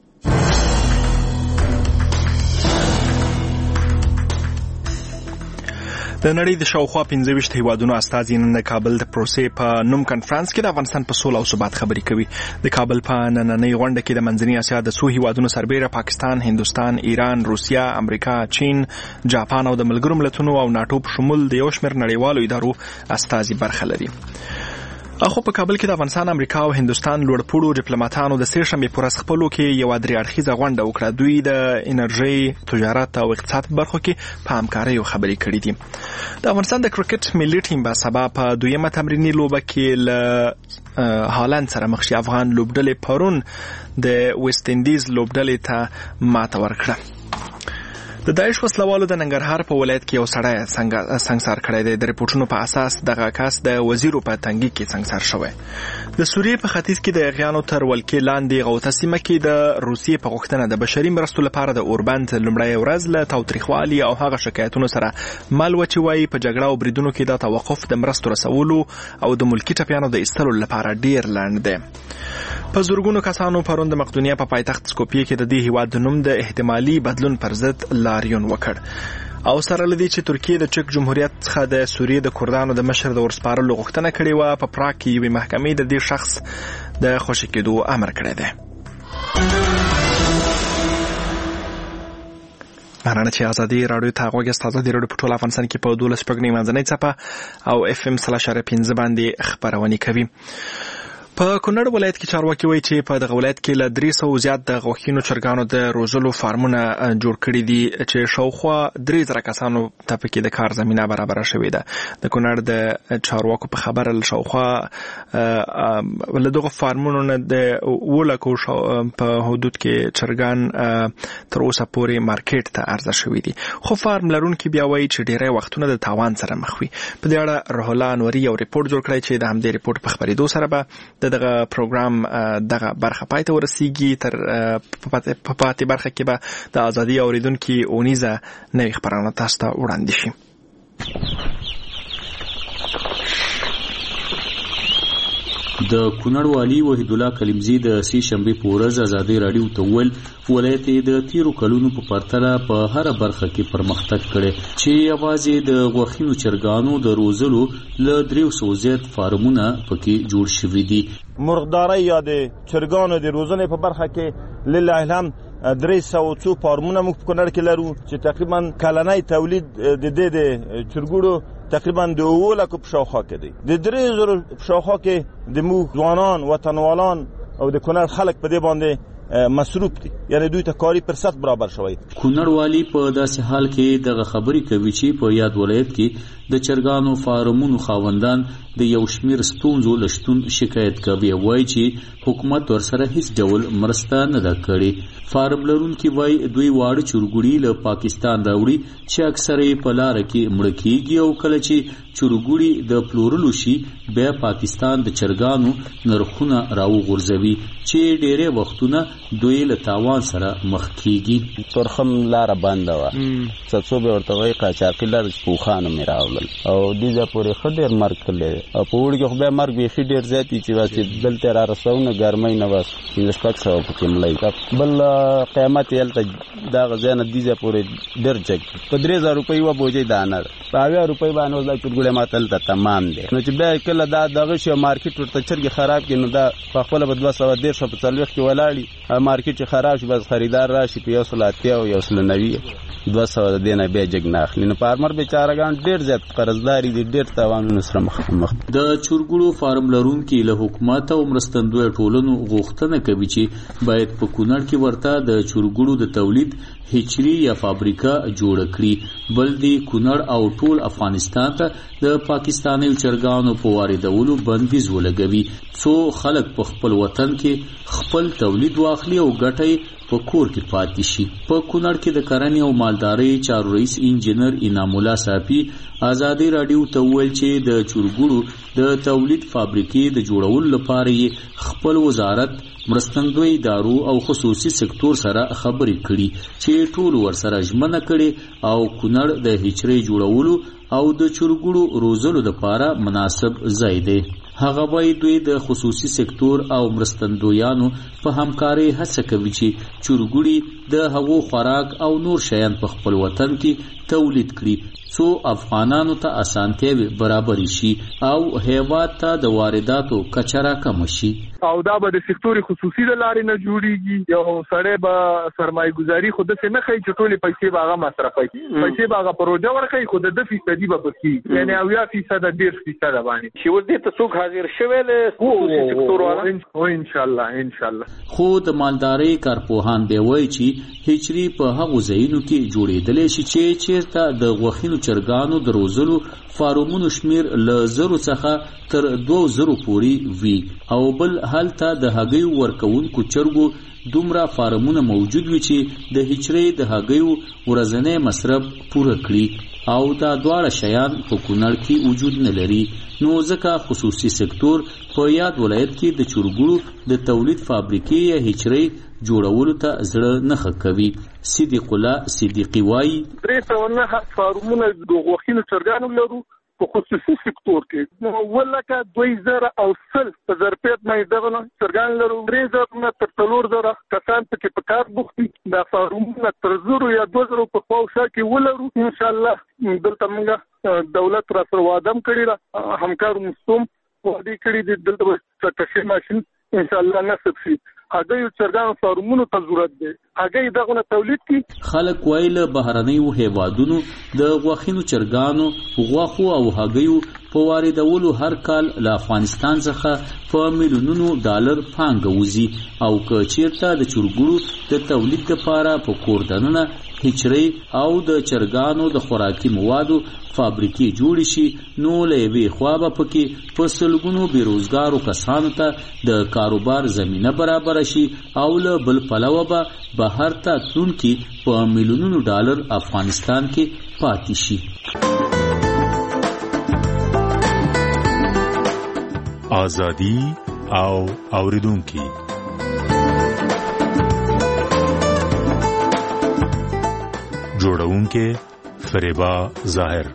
د نړۍ د شاوخوا 15 هیوادونو استازي نن د کابل د پروسې په نوم کنفرانس کې د افغانستان په سوله او ثبات خبرې کوي. د کابل په نننۍ غونډه کې د منځنۍ اسیا د څو هیوادونو سربېره پاکستان، هندوستان، ایران، روسیا، امریکا، چین، جاپان او د ملګرو ملتونو او ناټو په شمول د یو شمېر نړیوالو ادارو استازي برخه لري. اخو په کابل کې د افغانستان، امریکا او هندوستان لوړپوړو ډیپلوماټانو د سهشنبې په ورځ خپلو کې یوه درې اړخیزه غونډه وکړه. دوی د انرژۍ، تجارت او اقتصاد په برخو کې په همکارۍ خبرې کړې دي. د افغانستان د کرکټ ملي ټیم به سبا په دویمه تمریني لوبه کې له هالند سره مخ شي. افغان لوبډلې پرون د ویسټ انډیز لوبډلې ته ماته ورکړه. د داعش وسلوالو د ننګرهار په ولایت کې یو سړی سنګسار کړی دی. د ریپورټونو په اساس دغه کس د وزیرو په تنګي کې سنګسار شوی. د سوریې په ختیځ کې د یغیانو تر ولکې لاندې غوطه سیمه کې د روسیې په غوښتنه د بشري مرستو لپاره د اوربند لومړۍ ورځ له تاوتریخوالي او هغه شکایتونو سره مل و چې وایي په جګړه او بریدونو کې دا توقف د مرستو رسولو او د ملکي ټپیانو د ایستلو لپاره ډیر لنډ دی. په زورګونو کسانو پرون د مقدونیه په پایتخت سکوپیه کې د دې هیواد د نوم د احتمالي بدلون پر ضد لاریون وکړ. او سره لدی چې ترکیه د چک جمهوریت څخه د سوریې د کردانو د مشر د ورسپارلو غوښتنه کړې و. په پراګ کې یوې محکمې د دې شخص د خوشي کېدو امر کړی دی. مننه چې ازادي راډیو ته غوږ یاست. ازادي راډیو په ټول افغانستان کې په 12 منځنۍ څپه او FM 3.5 باندې خبرونه کوي. په کونړ ولایت کې چارواکي وایي چې په دغه ولایت کې له 300 زیات د غوښینو چرګانو د روزلو فارمونه جوړ کړي دي چې شاوخوا 3000 کسانو ته پکې د کار زمینه برابره شوې ده. د کونړ د چارواکو په خبره شاوخوا له دغه فارمونو نه د 200,000 په حدود کې چرګان تر اوسه پورې مارکیټ ته عرضه شوي دي. خو فارم لرونکي بیا وایي چې ډیری وختونه د تاوان سره مخ وي. په دې اړه روح الله انوري یو ریپورت جوړ کړی چې د همدې ریپورت په خبرېدو سره به دغه پروګرام دغه برخه پای ته ورسیږي. تر په پاتې برخه کې به د ازادي اوریدونکو اونیزه نوې خبرونه تاسو ته وړاندې شي. د کونړ والي وحید الله کلیمزی د سې شنبه په ورځ ازادي راډیو ته ویل ولایت د تیرو کلونو په پرتله په هر برخه کې پرمختګ کړي چې یوازې د غوښینو چرګانو د روزلو له 300 زیات فارمونه پکې جوړ شوي دي. مرغداري یا د چرګانو د روزنې په برخه کې لله الحمد 300 فارمونه موږ په کونړ کې لرو چې تقریبا کلنۍ تولید د دې چرګوړو تقریبا د 2 په شاوخوا کې دی. د 3000 په شاوخوا کې د موږ ځوانان وطنوالان او د کونړ خلک په دې باندې مصروف دي، یعنی دوی ته کاری فرصت برابر شوی. کونړ والی په داسې حال کې دغه خبرې کوي چې په یاد ولایت کې د چرګانو فارمونو خاوندان د یو شمیر ستونزو لشتون شکایت کوي. وایي چې حکومت ورسره هیڅ ډول مرسته نه ده کړې. فارم لرونکي وایي دوی واړه چرګوړي له پاکستان راوړي چې اکثره یې په لاره کې مړه کېږي او کله چې چرګوړي د پلورلو شي بیا پاکستان د چرګانو نرخونه راوغورځوي چې ډېری وختونه دوی له تاوان سره مخ کیږي. تورخم لار بنده و څو به ورته وای قاچاقي لار پوخانو میراول او دیزه پورې خډیر مرګ کړي او په وړي خو به مرګ به خډیر زیاتی چې واسي دلته را رسونه ګرمۍ نه واس چې شپږ 100 پکې ملای بل قیامت یلته دا غزنه دیزه پورې ډیر جګ په 3000 روپۍ و بوجي دانه په 20 روپۍ باندې دا چورګړې ماتل ته تمام دي. نو چې به کله دا دغه شی مارکیټ ورته چرګي خراب کینو دا په خپل په 240 په 40 کې ولاړی مارکیټ خراب شي بس خریدار راشي په 130 او 190 200 دینه به جګ نه اخلي. نو فارمر بیچارهګان ډیر زیات قرضداري دي ډیر تاوانونه سره مخ. د چورګړو فارم لرونکو له حکومت او مرستندوی ټولنو غوښتنه کوي چې باید په کونړ کې ورته د چورګړو د تولید هچري یا فابریکه جوړ کړي بل دی کونړ او ټول افغانستان ته د پاکستاني چرګانو په واردولو بندیز ولګوي څو خلک په خپل وطن کې خپل تولید واخلي او ګټي په کور کې پاتې شي. په کونړ کې د کرنې او مالدارۍ چارو رئیس انجینر انعام الله صافي ازادي رادیو ته ویل چې د چورګړو د تولید فابریکې د جوړولو لپاره خپل وزارت مرستندوی ادارو او خصوصي سکتور سره خبرې کړي چې ټول ورسره ژمنه کړي او کونړ د هچري جوړولو او د چورګړو روزلو لپاره مناسب ځای دی. هغه وایي دوی د خصوصي سکتور او مرستندویانو په همکارۍ هڅه کوي چې چورګړي د هغو خوراک او نور شیان په خپل وطن کې تولید کړي څو افغانانو ته اسانتیاوي برابر شي او هیواد ته د وارداتو کچره کم شي. او دا به د سکتور خصوصي د لارې نه جوړیږي یو سړی به سرمایه گذاري خود څه نه کوي چې ټولې پیسې به هغه مصرفوي پیسې به هغه پروژه ورکوي خو د 2% به پکې یعنی 80% 1.5% باندې چې ور دې ته څوک حاضر شوی له خصوصي سکتور والا او ان شاء الله خو د مالدارۍ کارپوهان دی وایي چې هچري په هغو ځایونو کې جوړېدلی شي چې چیرته د غوښینو چرګانو د روزلو فارمونو شمیر له 0 څخه تر 2000 پورې وي او بل هلته د هګیو ورکوونکو چرګو دومره فارمونه موجود وي چې د هچري د هګیو ورځنی مصرف پوره کړي او دا دواړه شیان په کونړ کې وجود نه لري. نو ځکه خصوصي سکتور په یاد ولایت کې د چورګړو د تولید فابریکې یا هچري جوړولو ته زړه نه کوي. صدیق الله صدیقی وایي 309 فارمونه د غوښینو چرګانو لرو په خصوصي سکتور کې نو ولکه 2000 او 100 په ظرفیت باندې دغه چرګان لرو 3000 تر 4000 کسان په کار بوختي د فارمونه تر 0 یا 2000 په خواوشا کې ولرو ان شاء الله دلته موږ دولت را سره وعده کړی را همکار مستوم وعده کړی د دلته تکشي ماشين ان شاء الله نصب شي. هغه چرګان فارمونو ته ضرورت دی هغه دغه تولید کی خلک وایي بهرنیو هیوادونو د غوښینو چرګانو غوښو او هګیو په واردولو هر کال له افغانستان څخه په میلیونونو ډالر پانګه وځي او که چیرته د چورګړو د تولید لپاره په کور دننه هچري او د چرګانو د خوراکي موادو فابریکې جوړ شي نو له یوې خوا به پکې په سلګونو بیروزګارو کسانو ته د کاروبار زمینه برابر شي او له بل پلوه به بهر ته تلونکي په میلیونونو ډالر افغانستان کې پاتې شي. آزادی او اوریدونکي جوړونکي فریبا ظاهر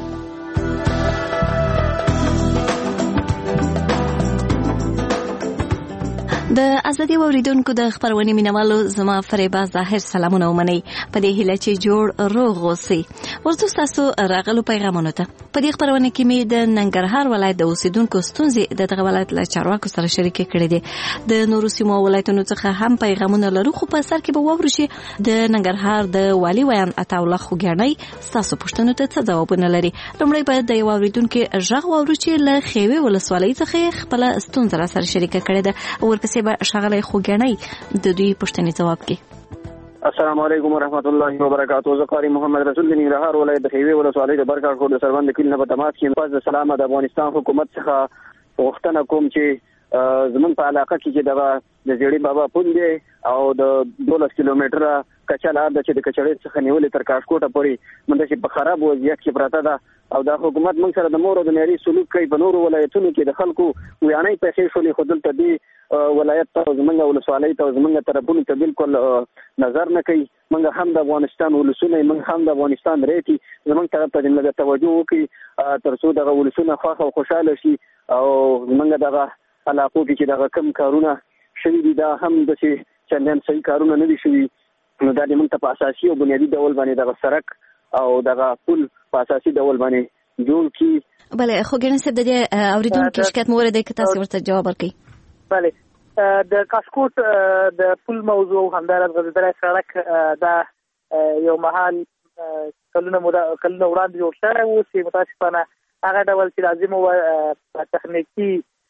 د ازادي اوریدونکو د خبرونې مینوالو زما فریبا ظاهر سلامونه ومني په دې هیله چې جوړ روغ اوسئ. ورته تاسو راغلو پیغامونه ته په دې خبرونه کې مې د ننګرهار ولایت د اوسیدونکو ستونزې د دغه ولایت له چارواکو سره شریک کړي دي. د نورو سیمو ولایتونو څخه هم پیغامونه لرو خو په سر کې به وورو شي د ننګرهار د والي ویان عطاالله خوګیاڼي تاسو پوښتنو ته څه ځوابونه لري. لومړی باید د یو اوریدونکو غږ واورو چې له خېوې ولسوالۍ څخه خپل ستونزه سره شریک کړي ده ورپسې شغله خوګیاڼي د دوی پوښتنې جواب کوي. السلام علیکم ورحمۃ اللہ وبرکاتہ. زکاری محمد رسول د ننګرهار ولایت د خیوې ولسوالۍ د برکات کوټ سربند کلی نه په تماس کې پاز سلام د افغانستان حکومت څخه غوښتنه کوم چې زمون په علاقه کې چې د زیړی بابا پوند او د 12 کیلومتره کچلار د چې د کچړې څخه نیولې تر کاشکوټه پورې موږ چې په خراب وضعیت کې پراته ده او د حکومت موږ سره د مور او د ناري سلوک کوي په نورو ولایتونو کې د خلکو ویانې پیسې شولې خو دلته دی ولایت ته زمونږ ولسوالۍ ته زمونږ طرفونو ته بالکل نظر نه کوي. موږ هم د افغانستان ولسونه موږ هم د افغانستان ریټي زمونږ طرف ته لږ توجه وکړي تر څو دغه ولسونه خوښ او خوشاله شي او موږ دغه علاقو کې چې دغه کم کارونه شوي دي دا هم د چندان صحیح کارونه نه دي شوي نو دا د موږ ته په اساسي او بنیادي ډول باندې دغه سړک او دغه پل په اساسي ډول باندې جوړ کړي. بله خو ګڼ صاحب د دې اوریدونکو شکایت مو ورده که تاسو ورته جواب ورکړئ. بله د کاشکوټ د پل موضوع همدارس غځېدلی سړک دا یو مهال کلونه وړاندې جوړ شوی و چې متاسفانه هغه ډول چې لازم و په تخنیکي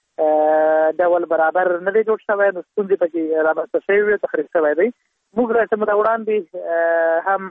ډول برابر نه دی جوړ شوی نو ستونزې پکې رامنځته شوې وې تخریب شوی دی. موږ راته موده وړاندې هم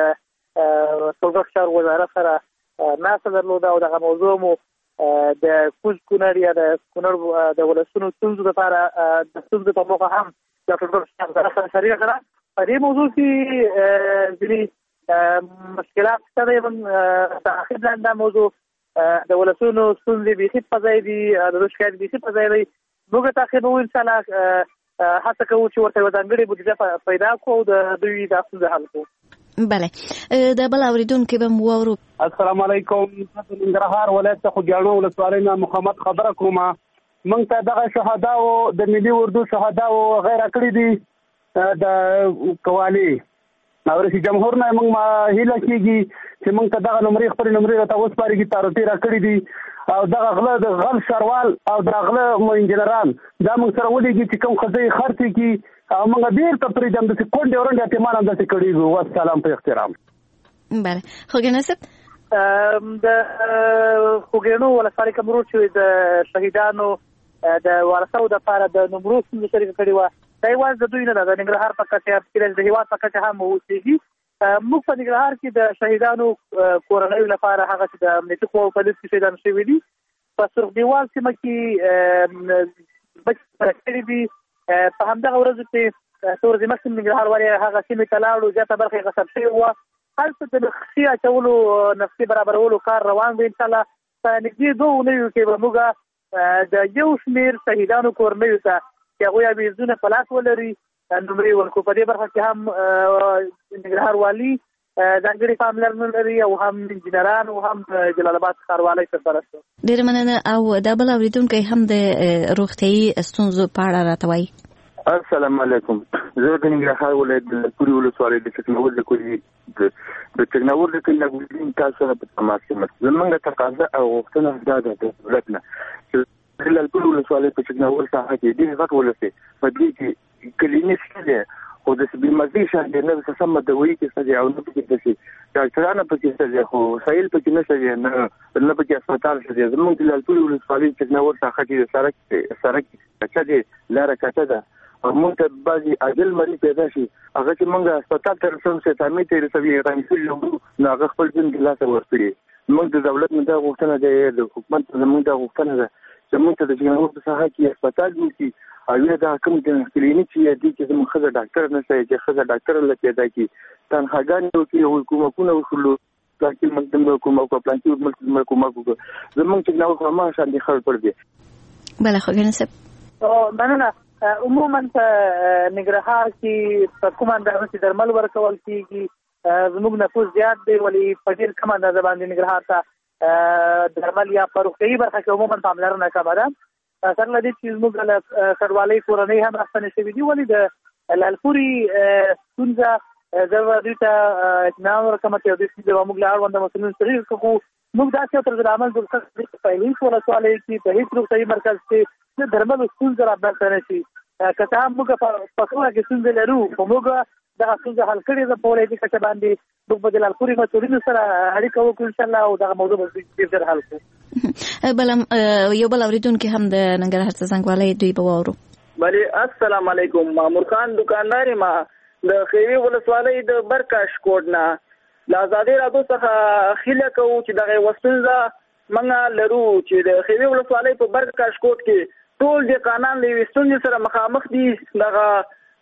د سوزک شهر وزارت سره ناسته درلوده او دغه موضوع مو د کوز کونړ یا د کونړ د ولسونو ستونزو لپاره د ستونزو په موخه هم د سوزک شهر وزارت سره شریک کړه. په دې موضوع کې ځینې مشکلات شته دی. د اخر لاندې دا موضوع د ولسونو ستونزې بیخي په ځای دي د شکایت بیخي په ځای دی. موږ تاخیر وو انشاءالله هڅه کوو چې ورته یوه ځانګړې بودیجه پیدا کړو او د دوی دا ستونزه حل کړو. بله د بل اوریدونکي به مو واورو. السلام علیکم. د ننګرهار ولایت څخه خوږیاڼو ولسوالۍ نه محمد خبره کوم. موږ ته دغه شهداو د ملي اردو شهداو غیره کړي دي د قوالي او رئیس جمهور نه موږ هیله کېږي چې موږ ته دغه نمرې خپلې نمرې راته وسپارېږي تاروتې راکړي دي او دغه غله د غل شروال او د غله انجنیران دا موږ سره ولیږي چې کوم ښځې خرڅې کړي او موږ بېرته پرېږدم داسې کونډې ورنډې اتمان همداسې کړېږو. والسلام په احترام. بله خوږیاڼي صاحب د خوږیاڼو ولسوالۍ کمرو چې د شهیدانو د وارثو دپاره د نمرو ستونزه شریکه کړې وه دا یوازې د دوی نه ده د ننګرهار په کچه کېدای د هېواد په کچه هم اوسېږي. موږ په ننګرهار کې د شهیدانو کورنیو لپاره هغه چې د امنیتي قواو په لیست کې شهیدان شوي دي په سرخ دیوال سیمه کې بچ کړي دي. په همدغه ورځو کې څو ورځې مخکې ننګرهار ولې هغه سیمې ته لاړو زیاته برخه یې غصب شوې وه. هلته د نقشې اچولو نقشې برابرولو کار روان دی. انشاءالله په نږدې 2 اونیو کې به موږ د یو شمېر شهیدانو کورنیو ته چې هغوی اویزونه په لاس ولري نمرې ورکړو. په دې برخه کې هم ننګرهار والي ځانګړې پاملرنه لري او هم انجینران او هم جلال آباد ښاروالۍ سرپرست. ډېره مننه. او دا بل اورېدونکی هم د روغتیایي ستونزو په اړه راته وایي. السلام علیکم. زه د ننګرهار ولایت د پوري ولسوالۍ د ټکنالوژي د کلي د ټکنالوژي د کلي تاسو سره په تماس کې مت زمونږ تقاضا او غوښتنه دا ده د دولت نه چې د پوري ولسوالۍ په ټکنالوژي ساحه کې ډېر غټ ولسي په دې کې کلینیک کې خو د بیمارۍ شاندې نه سم دوايي کې څه او نه پکې څه ډاکټرانو پکې څه خو سایل پکې نشي نه پکې هسپتال څه زمونږ د لالپوري ولسوالۍ ټکنالوژي ساحه کې سرک چې لاره کټه ده او موږ ته بعضي عاجل مریض پیدا شي هغه چې موږ هسپتال ته رسوم چې تامین ته رسوي غنښل نو هغه خپل ځین د لاسه ورسړي. موږ د دولت نه دا غوښتنه ده د حکومت زموږ دا غوښتنه ده چې موږ ته د ټکنالوژي په ساحه کې هسپتال جوړ او یا دا کوم د کلینیک چې دي چې زموږ خزه ډاکټر نه شي چې خزه ډاکټر له پیدا کی تنخواګانې کې حکومتونه وشلو تاکي موږ د حکومت په پلان کې موږ کومه زموږ ټکنالوژي ما شان دي خل پر دي. بله خوږیاڼي صاحب مننه. عموما په ننګرهار کې په کومه اندازه چې درمل ورکول کېږي زموږ نفوس زیات دی ولې په ډېر کمه اندازه باندې ننګرهار ته درمل یا په روغتیایي برخه کې عموما پاملرنه کمه ده. سره له دې چې زموږ له ښاروالۍ کورنۍ هم راستنې شوي دي ولې د لالپوري ستونزه زه دوی ته اطمینان ورکوم چې دوی ستونزې به موږ له اړونده مسؤلینو سره وکړو. موږ داسې یو طرز العمل جوړ کړی په هېڅ ولسوالۍ کې په هېڅ روغتیایي مرکز کې د درملو ستونزه رامنځته نه شي. که څه هم موږ په ټوله کې ستونزې لرو خو موږ دغه ستونزه حل کړې ده په ولایتي کچه باندې. موږ به د لالپوري مسؤلینو سره اړیکه وکړو انشاءالله او دغه موضوع به ډېر ژر حل کړو. یو بل اورېدونکي هم د ننګرهار ته زنګ والی دوی به واورو. بلې السلام علیکم. مامور خان دکاندار ما د خیوي ولسوالۍ د برکاش کوډ نه د ازادي راډیو څخه خیله کوو چې دغه وسنځه منګه لرو چې د خیوي ولسوالۍ په برکاش کوډ کې ټول د قانون له وستونې سره مخامخ دي. دغه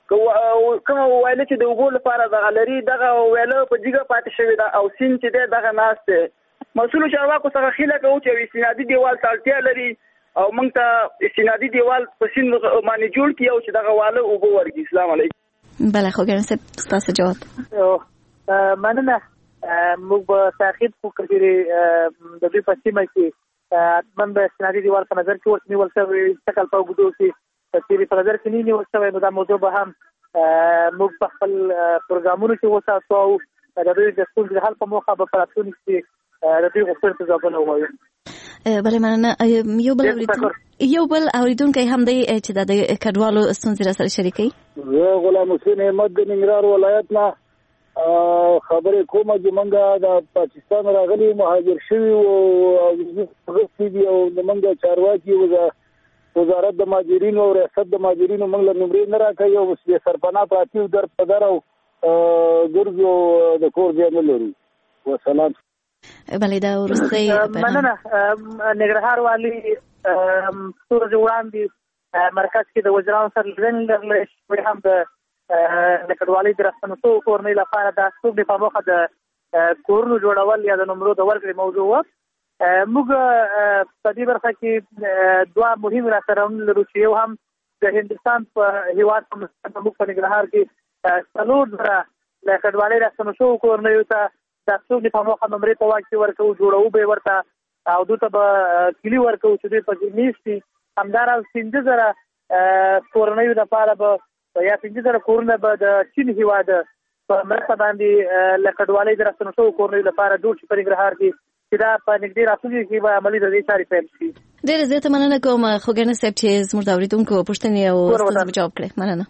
کوم ویله چې د اوبو لپاره دغه لري دغه ویله په جګه پاتې شوې ده او سیند چې دی دغه ناست دی. مسؤلو چارواکو څخه هیله کوو چې استنادي دیوال ته اړتیا لري او موږ ته استنادي دیوال په سیند باندې جوړ کړي او چې دغه واله اوبه ورکړي. السلام علیکم. بله خو ګران صاحب ستاسو جواب. مننه. موږ به تاکید وکړو چې د دې په سیمه کې حتما به استنادي دیوال په نظر کې ونیول شوی شکل په اوږدو کې چې په نظر کې نه نیول شوی نو دا موضوع به هم موږ په خپل پروګرامونو کې وساتو او د دوی د ستونزې حل په موخه به په راتلونکي کې د دوی غوښتنو ته ځوابونه ووایو. بله مننه. یو بل اوریدونکی هم دی چې د کډوالو ستونزې را سره شریکوي. زه غلام حسین احمد د ننګرهار ولایت نه خبرې کوم چې موږ د پاکستان راغلي مهاجر شوي او غوښتي دي او موږ چارواکي وزارت د مهاجرینو او ریاست د مهاجرینو موږ له نمرې نه راکوي او سرپناه پراته در په در او ګرځو د کور ځای نه لرو. وسلام. بله دا وروستی مننه. ننګرهار والي څو ورځې وړاندې مرکز کې د وزیرانو سره لیدنې لرلې چې هم د کډوالۍ د راستنېدو کورنۍ لپاره د ستونزې په موخه د کورونو جوړول یا د نمرو د ورکړې موضوع وه. موږ په دې برخه کې دوه مهم راستنونې لرو چې یو هم د هندوستان په هېواد موږ په ننګرهار کې 4 زره له کډوالۍ راستنو شوو کورنیو ته د ستونزې په موخه نمرې په واک کې ورکوو جوړوو به یې ورته او دوی ته به کلي ورکوو چې دوی پکې میشتي. همداراز 15 زره کورنیو لپاره به یا 15 زره کورونه به د چین هېواد په مرسته باندې له کډوالۍ د راستنو شوو کورنیو لپاره جوړ شي په ننګرهار کې چې دا په نږدې راتلونکي کې به عملي د دې چارې پیل شي. ډېره زیاته مننه کوم خوږنه صاحب چې زموږ د اورېدونکو پوښتنې او ستونزې جواب کړې. مننه.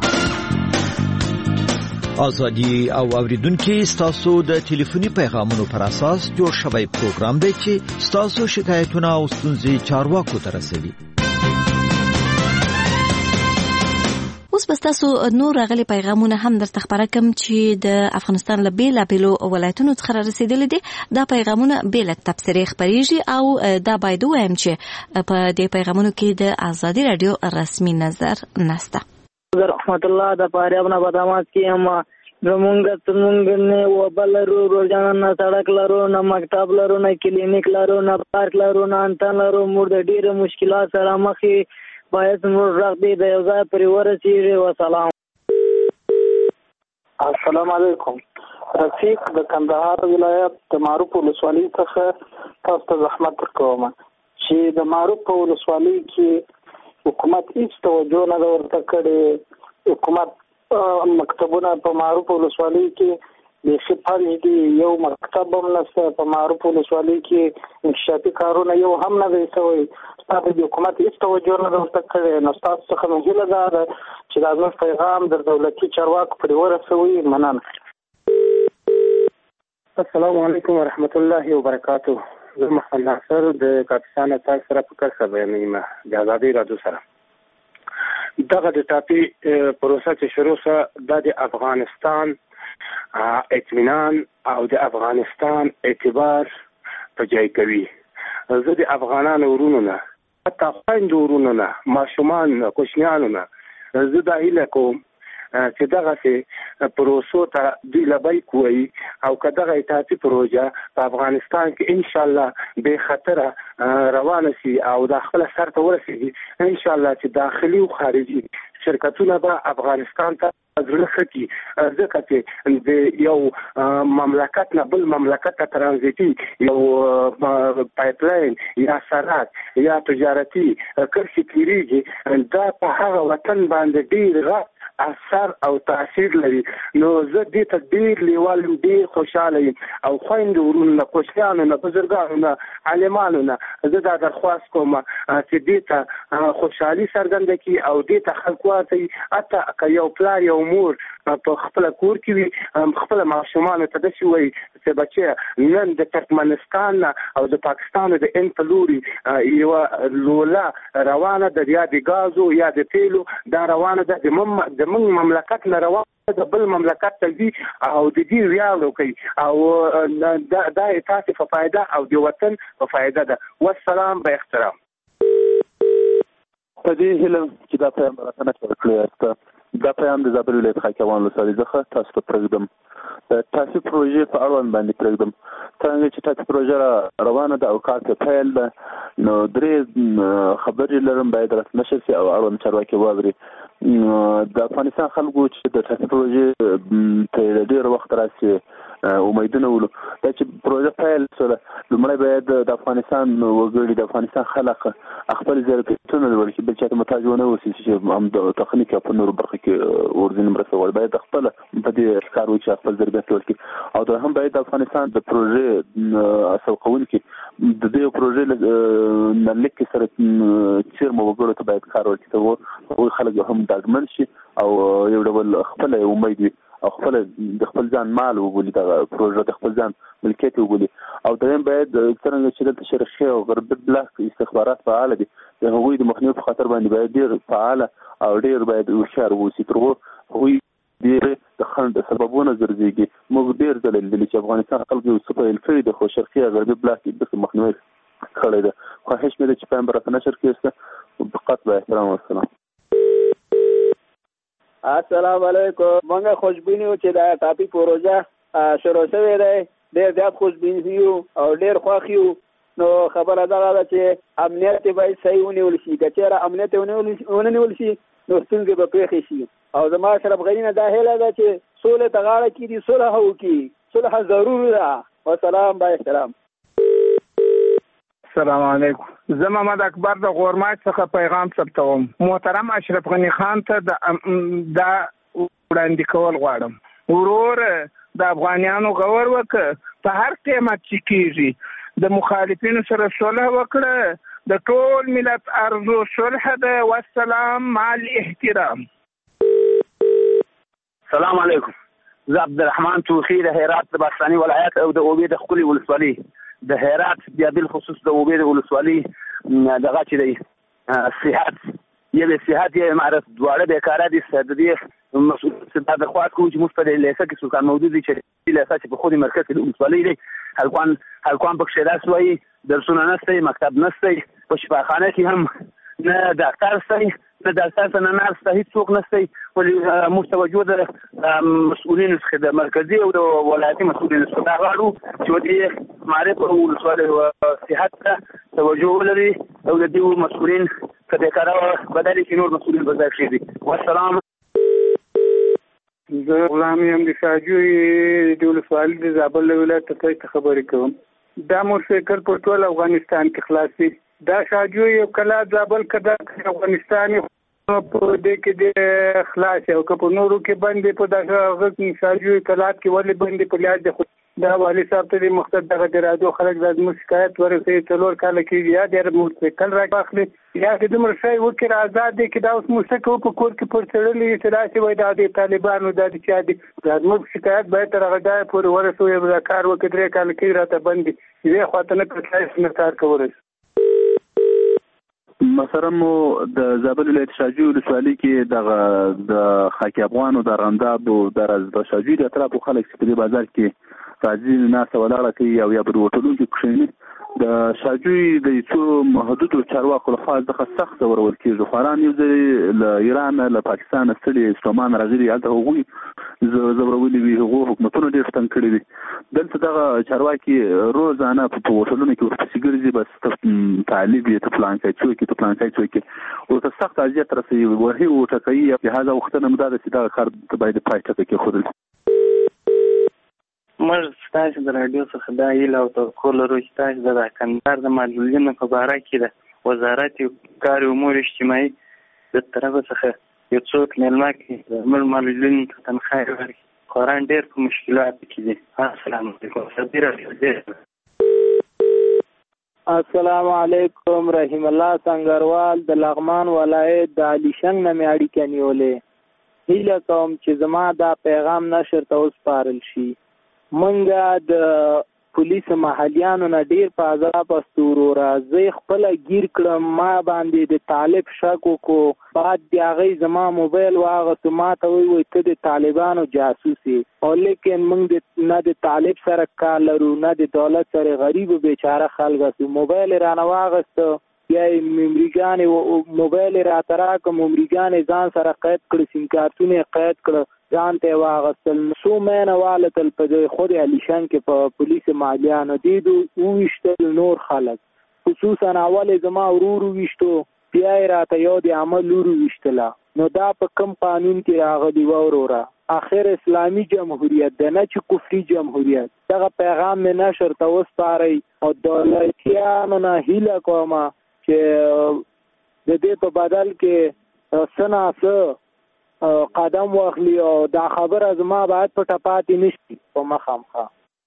ازادي او اوریدونکو ستاسو د ټلیفوني پیغامونو پر اساس جوړ شوی پروګرام دی چې ستاسو شکایتونه او ستونزې چارواکو ته رسوي. اوس به ستاسو نور راغلي پیغامونه هم درته خبره کوم چې د افغانستان له بېلابېلو ولایتونو څخه رسېدلي دي. دا پیغامونه بې له تبصرې خپرېږي او دا باید ووایم چې په دې پیغامونو کې د ازادي راډیو رسمي نظر نشته. رحمت الله د فاریاب نه بدامات کې هم زمونږ نه وبل روزانه نه سړک لرو نه مکتب لرو نه کلینیک لرو نه پارک لرو نه انتن لرو موږ د ډېرو مشکلات سره مخ یو باید موږ راغ دې د یو ځای پرې ورسېږي. وسلام. السلام علیکم. رفیق د کندهار ولایت د معروف ولسوالۍ څخه تاسو ته زحمت درکوم چې د معروف ولسوالۍ کې حکومت هیڅ توجه نه ورته کړې. حکومت مکتبونه په معروف ولسوالۍ کې د شپږ دي یو مکتب هم نشته. په معروف ولسوالۍ کې انکشافي کارونه یو هم نه دی شوی. تاسو د حکومت هیڅ توجه نه ورته کړې. نو تاسو څخه هیله ده چې دا زموږ پیغام د دولتي چارواکو پرې ورسوي. مننه. السلام علیکم ورحمت الله وبرکاته. زه محمد ناصر د پاکستان تاسو سره په کار بیانوم د ازادي راډیو سره. دغه د ټاپي پروسه چې شروع شوه د افغانستان اطمینان او د افغانستان اعتبار په ځای کوي. زه د افغانانو ورونو نه حتی خویندو ورونو نه ماشومان کوچنیانو نه زه دا هیله کوم چې دغه پروسو ته دوی لبیک وایي او که دغه اطاعتي پروژه په افغانستان کې انشاءالله بې خطره روانه شي او د خپل سر ته ورسېږي انشاءالله چې داخلي او خارجي شرکتونه به افغانستان ته زړه ښه کړي. ځکه چې د یو مملکت نه بل مملکت ته ترانزیتي یو پایپ لاین یا سرک یا تجارتي کرښې تېرېږي دا په هغه وطن باندې ډېر غټ اثر او تاثیر لري. نو زه دې ته ډېر لیوال ډېر خوشاله یم او خویندو ورونو نه کوچنیانو نه بزرګانو نه عالمانو نه زه دا درخواست کوم چې دې ته خوشحالي څرګنده کړي او دې ته خلک واچوي. حتی که یو پلار یو مور په خپله کور کې وي خپله ماشومانو ته داسې وایي چې بچیه نن د ترکمنستان نه او د پاکستان د هند په لوري یوه لوله روانه ده یا د ګازو یا د تیلو دا روانه ده د موږ مملکت نه روانه د بل مملکت ته ځي او د دې ویاړ وکړي او دا تاسې په فایده او د وطن په فایده ده. والسلام به احترام. په دې هیله چې دا پیغام راته ورکړی یاست دا پیغام د زابل ولایت خاکي افغان ولسوالۍ څخه تاسو ته پرېږدم. د ټاپي پروژې په اړوند باندې پرېږدم. څنګه چې ټاپي پروژه روانه ده او کار ته پیل ده، نو 3 خبرې لرم باید رسمشر سي او اړوند چارواکي واوري. د افغانستان خلکو چې د ټاپي پروژې ته ډېر وخت راسي امیدونه ولو، دا چې پروژه پیل سره لومړی باید د افغانستان وګړي، د افغانستان خلک خپل ظرفیتونه لوړ کړي، بل چاته محتاج ونه اوسي چې هم د تخنیک په نورو برخو کې ورځنی مرسته وکړي. باید خپل په دې کار وکړي، خپل ظرفیت لوړ کړي. او دوهم باید د افغانستان د پروژې اصل کوونکي د دې پروژې نه لیک سره چیرمه وګړو ته باید کار وکړي، ته خلک هم ډاډمن شي او یو ډول خپل امید وي او خپل د خپل ځان مال وګولي، د پروژه د خپل ځان ملکیت وګولي. او دویم باید څنګه چې د شرقي او غربي بلاک استخبارات فعال دي، د هغوی د مخنیوي په خاطر باندې باید ډېر فعال او ډېر باید هوښیار واوسي، تر هغوی ډېر د خنډ سببونه ګرځېږي. موږ ډېر ځله لیدلي چې افغانستان خلک یو څه پیل کړي د خو شرقي او غربي بلاک د مخنیوي کړی ده. خواهش مې ده چې په برخه نشر کېسته فقط با احترام والسلام. السلام علیکم. موږ خوشبینی چې دا ټاپي پروژه شروع شوې ده، ډېر زیات خوشبین یو او ډېر خوښ یو. نو خبره دا ده چې امنیت باید صحیح ونیول شي. که چېرې امنیت ونه نیول شي نو ستونزې به پېښې شي. او زما اشرف غني نه دا هیله ده چې سولې ته غاړه کېږدي، صلح وکړي. صلح ضرور ده. والسلام با احترام. السلام علیکم. زه محمد اکبر د غورماج څخه پیغام ثبتوم. محترم اشرف غني خان ته دا وړاندې کول غواړم. ورور د افغانانو غور وکړه، په هر قیمت چې کېږي د مخالفینو سره صلح وکړه. د ټول ملت ارزو صلح ده. والسلام مع الاحترام. السلام علیکم. زه عبدالرحمن توخی د هرات د باستاني ولایت او د اوبې د ښکلي ولسوالۍ د هرات بیا بالخصوص د اوبې د ولسوالۍ دغه چې دی صحت یې صحت یې معرف دواړه بیکاره دي. د دې مسؤل دا د خواهد کوو چې موږ په لیسه کې سوکان موجود دي چې لیسه چې په خود مرکز کې د ولسوالۍ دی هلکوان پکښې داسې وایي درسونه نسته، مکتب نسته، په شفاخانه کې هم نه ډاکټر سته، نه ډاکټر ته نه نرس ته هېڅوک نسته. ولې موږ توجه د مسؤلینو څخه د مرکزي او د ولایتي مسؤلینو څخه دا غواړو چې دې معرف او ولسوالۍ صحت ته توجه ولري او د دې مسؤلین که بیکاره بدل کړي نور مسؤلین به ځای کېږدي. والسلام. زه غلام یم د شاجوی د ولسوالۍ د زابل ولایت ته خبرې کوم. دا موټرسایکل په ټول افغانستان کې خلاصي. دا شاجوی یو کلا زابل کدا افغانستان په دې کې د خلاص او که په نورو کې باندې په دغه شاجوی کلات کې ولې باندې په لیاد د دا والی صاحب ته مقصد دغه د رادیو خلک د شکایت ورسې څلور کال کې یا د موټرسایکل راخلي یا د مرشای وکړ آزاد دي کې دا اوس موټرسایکل په کور کې پر چړلې چې راشي وای د طالبانو د چې د موږ شکایت باید تر هغه ځای پورې ورسوي د کار وکړي 3 کال کې راته باندې یې خاطر نه پټای نه کار کولای. مثلا مو د زابل ولایت شاجوی ولسوالۍ کې د خاکي افغان او د رنداب او د شاجوی د اطرافو خلک چې په بازار کې راځي ناسه ولاړه کوي او یا په هوټلونو کې کښېني. د شاجوی د څو محدودو چارواکو لخوا څخه سخت ورول کېږي. خواران یو ځای له ایران له پاکستان ستړي استومان راغلي هلته هغوی زبرولي وي، هغو حکومتونه ډېر تنګ کړي دي. دلته دغه چارواکي روزانه په هوټلونو کې ورپسې ګرځي، بس طالب یې ته فلانکی څوک ته فلانکی څوک ورته سخت اذیت رسوي، وهي وټکوي. لهذا وختونه مو دا ده چې دغه کار باید پای ټکی کېښودل. موږ ستاسو د راډیو څخه دا هیله او توقع لرو چې تاسو د کندهار د معلولینو په باره کې د وزارت کار امور اجتماعي د طرفه څخه یو څوک مېلمه کړي د معلولینو ته تنخواه ورکړي. خواران ډېر په مشکلاتو کې دي. السلام علیکم. السلام علیکم. رحیم الله سنگروال د لغمان ولایت د علیشنګ نه مې اړیکه نیولې. هیله کوم چې زما دا پیغام نشر ته وسپارل شي. منګه د پولیس محلیانو نه ډیر په عذاب استورو راځي خپل گیر کړم. ما باندې د طالب شک وکړو، بعد د هغې زما موبایل واغستو، ما ته وویل ته د طالبانو جاسوس یې. او لیکن موږ نه د طالب سره کار لرو نه د دولت سره، غریب و بیچاره خلک اسو. موبایل رانه واغسته یا ممریګانې موبایل راته راکړه، ممریګانې ځان سره قید کړه، سیم کارتونه قید کړه، ځان ته واغستل. څو مینه والتل په خود علیشان کې په پولیس مالیانو دیدو وویشتل نور خلک، خصوصا اول زما ورور ویشتو، بیا یې راته یو د عمل لور ویشتله. نو دا په کم قانون کې راغلی و وروره؟ آخر اسلامی جمهوریت ده، نه چې کفري جمهوریت. دغه پیغام مې نشر ته وسپارئ او دولتیانو نه هیله کوم چې د دې په بدل کې څه نه څه قدم واخلي او دا خبره زما باید پټه پاتې نشي په مخامخه.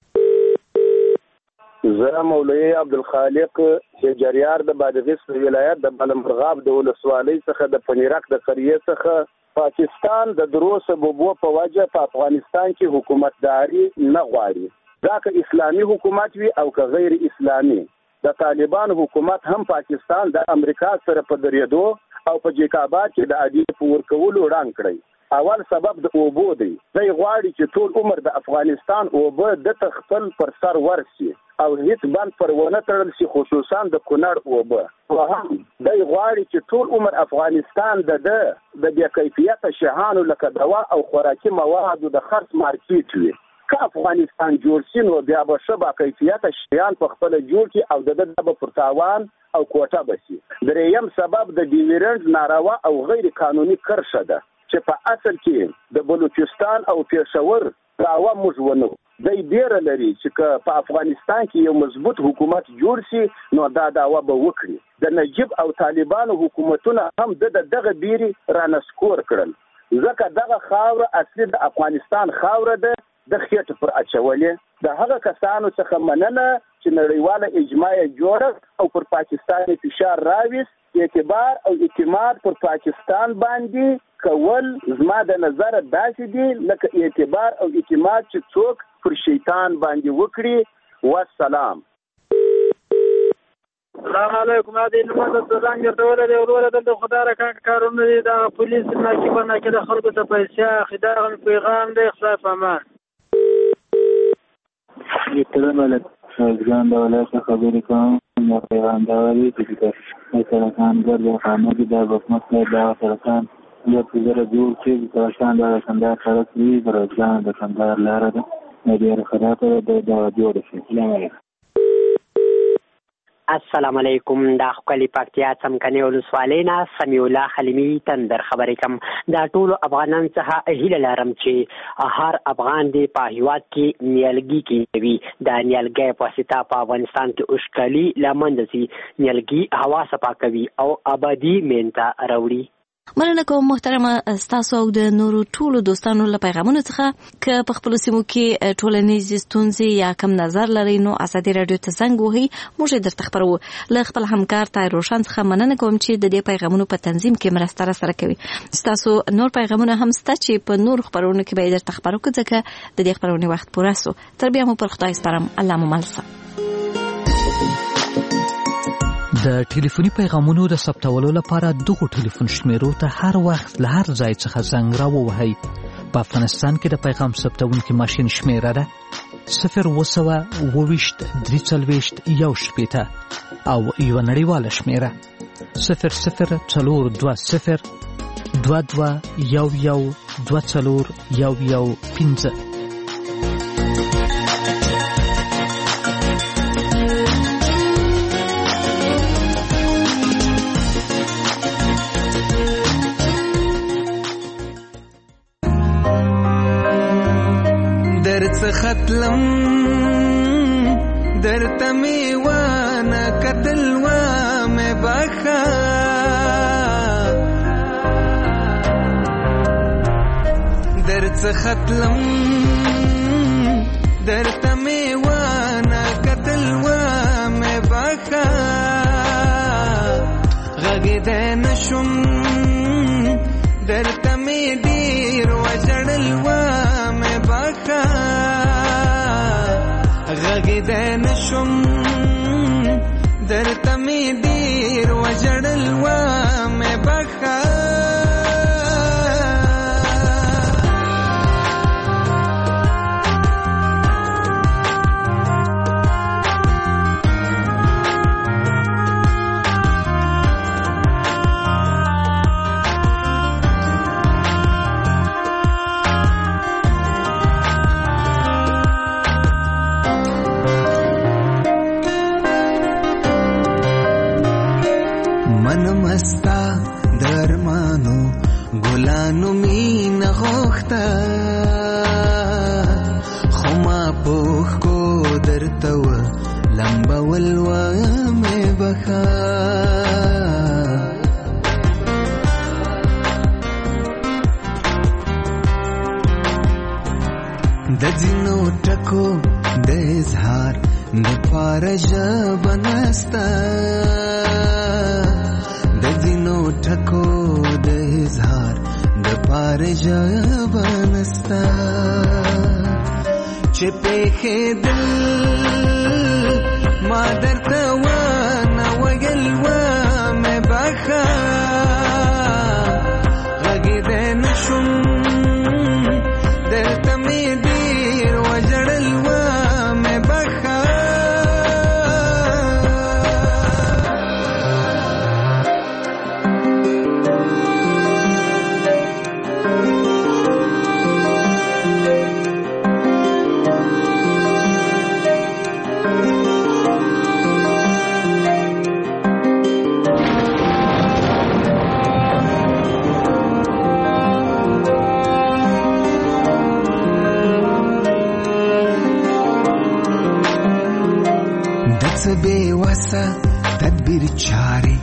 زه مولوی عبدالخالق جریار د بادغیس ولایت د بلمرغاب د ولسوالۍ څخه د پنیرک د قریه څخه. پاکستان د درو سببو په وجه په افغانستان کې حکومتداري نه غواړي، دا که اسلامي حکومت وي او که غیر اسلامي. د طالبان حکومت هم پاکستان د امریکا سره په درېدو او په جیکاباد کې د عدالت په ورکولو وړاند کړی. اول سبب د اوبو دی، دی غواړي چې ټول عمر د افغانستان اوبه د تخپل پر سر ورسي او هیڅ بند پر ونه تړل شي، خصوصا د کونړ اوبه. هم دی غواړي چې ټول عمر افغانستان د بې کیفیته شیانو لکه دوا او خوراکي موادو د خرڅ مارکیټ وي. که افغانستان جوړ شي نو بیا به ښه با کیفیته شیان په خپله جوړ کړي او د ده به پر تاوان او کوټه به شي. درېیم سبب د ډیورنډ ناروا او غیر قانوني کرښه ده چې په اصل کې د بلوچستان او پېښور دعوا موږ ونه. دی بیره لري چې که په افغانستان کې یو مضبوط حکومت جوړ شي نو دا دعوا به وکړي. د نجیب او طالبانو حکومتونه هم دغه بیري رانسکور کړل، ځکه دغه خاوره اصلي د افغانستان خاوره ده، د خېټه پر اچولې. د هغه کسانو څخه مننه چې نړیواله اجماع جوړه او پر پاکستان فشار راوست. اعتبار او اعتماد پر پاکستان باندې کول زما د نظر داسې دي لکه اعتبار او اعتماد چې څوک پر شیطان باندې وکړي. والسلام. السلام علیکم. د نماز څنګه ورته ولې وروره د خدای را کارونه دي د پولیس ناکبه نه کده خلکو ته پیسې خدای پیغام دی خلاف امان. یتلمل شاګران د ولایت خبرې کوم نو پیغام دا وایي چې سرکان ګرځي خانه کې د حکومت د سرکان یو پزره جوړ چې د شان د کندهار سره وی درځان د کندهار لاره ده نه ډیر خداته د جوړ شي. سلام علیکم. السلام علیکم. دا خپل پکتیا څمکني ولسوالۍ نه سمیع الله حلیمي تندر خبرې کوم. دا ټول افغانان څخه هیله لرم چې هر افغان دې په هیواد کې نیالګي کوي. دا نیالګي په واسطه په افغانستان کې اوښکلي لمنځه سي. نیالګي هوا صفا کوي او آبادی مینته راوړي. مننه کوم محترمه ستاسو او د نورو ټولو دوستانو له پیغامونو څخه. که په خپل سیمو کې ټولنیز ستونزې یا کم نظر لري نو ازادي رادیو ته زنګ وهئ، موږ درته خبرو. له خپل همکار طاهر روشن څخه مننه کوم چې د دې پیغامونو په تنظیم کې مرسته سره کوي. ستاسو نور پیغامونه هم شته چې په نور خبرونو کې به درته خبرو کوم، ځکه د دې خبرونې وخت پوره سو. تر بیا مو پر خدای سپارم. الله مو مل شه. د ټلیفوني پیغامونو د ثبتولو لپاره دغه ټلیفون شمیرو ته هر وخت له هر ځای څخه زنګ راووهئ. په افغانستان کې د پیغام ثبتونکي ماشین شمیره ده 0202341 او یو نړیواله شمیره 002022112415. ختلم در تمیوانا کتلوا میں باخا در ختلم در تمیوانا کتلوا میں باخا غگی دینشم در تمی دیر وجڑلوا میں باخا غږی د نشم در تمی دیر وجړل و مې بخا مستا درمانو ګلانو مين غوخته خما پوخ کو درتو لمبا ولوا مې بخا د جنو ټکو د اظهار د پارج بنستا د جنو ټکو د اظهار د پارج بنستا چې په دل ما درته وانا ویل و مې بخا غږی دې نشم درته مې ډېر وژړل و مې بخا بے وسا تدبیر چاري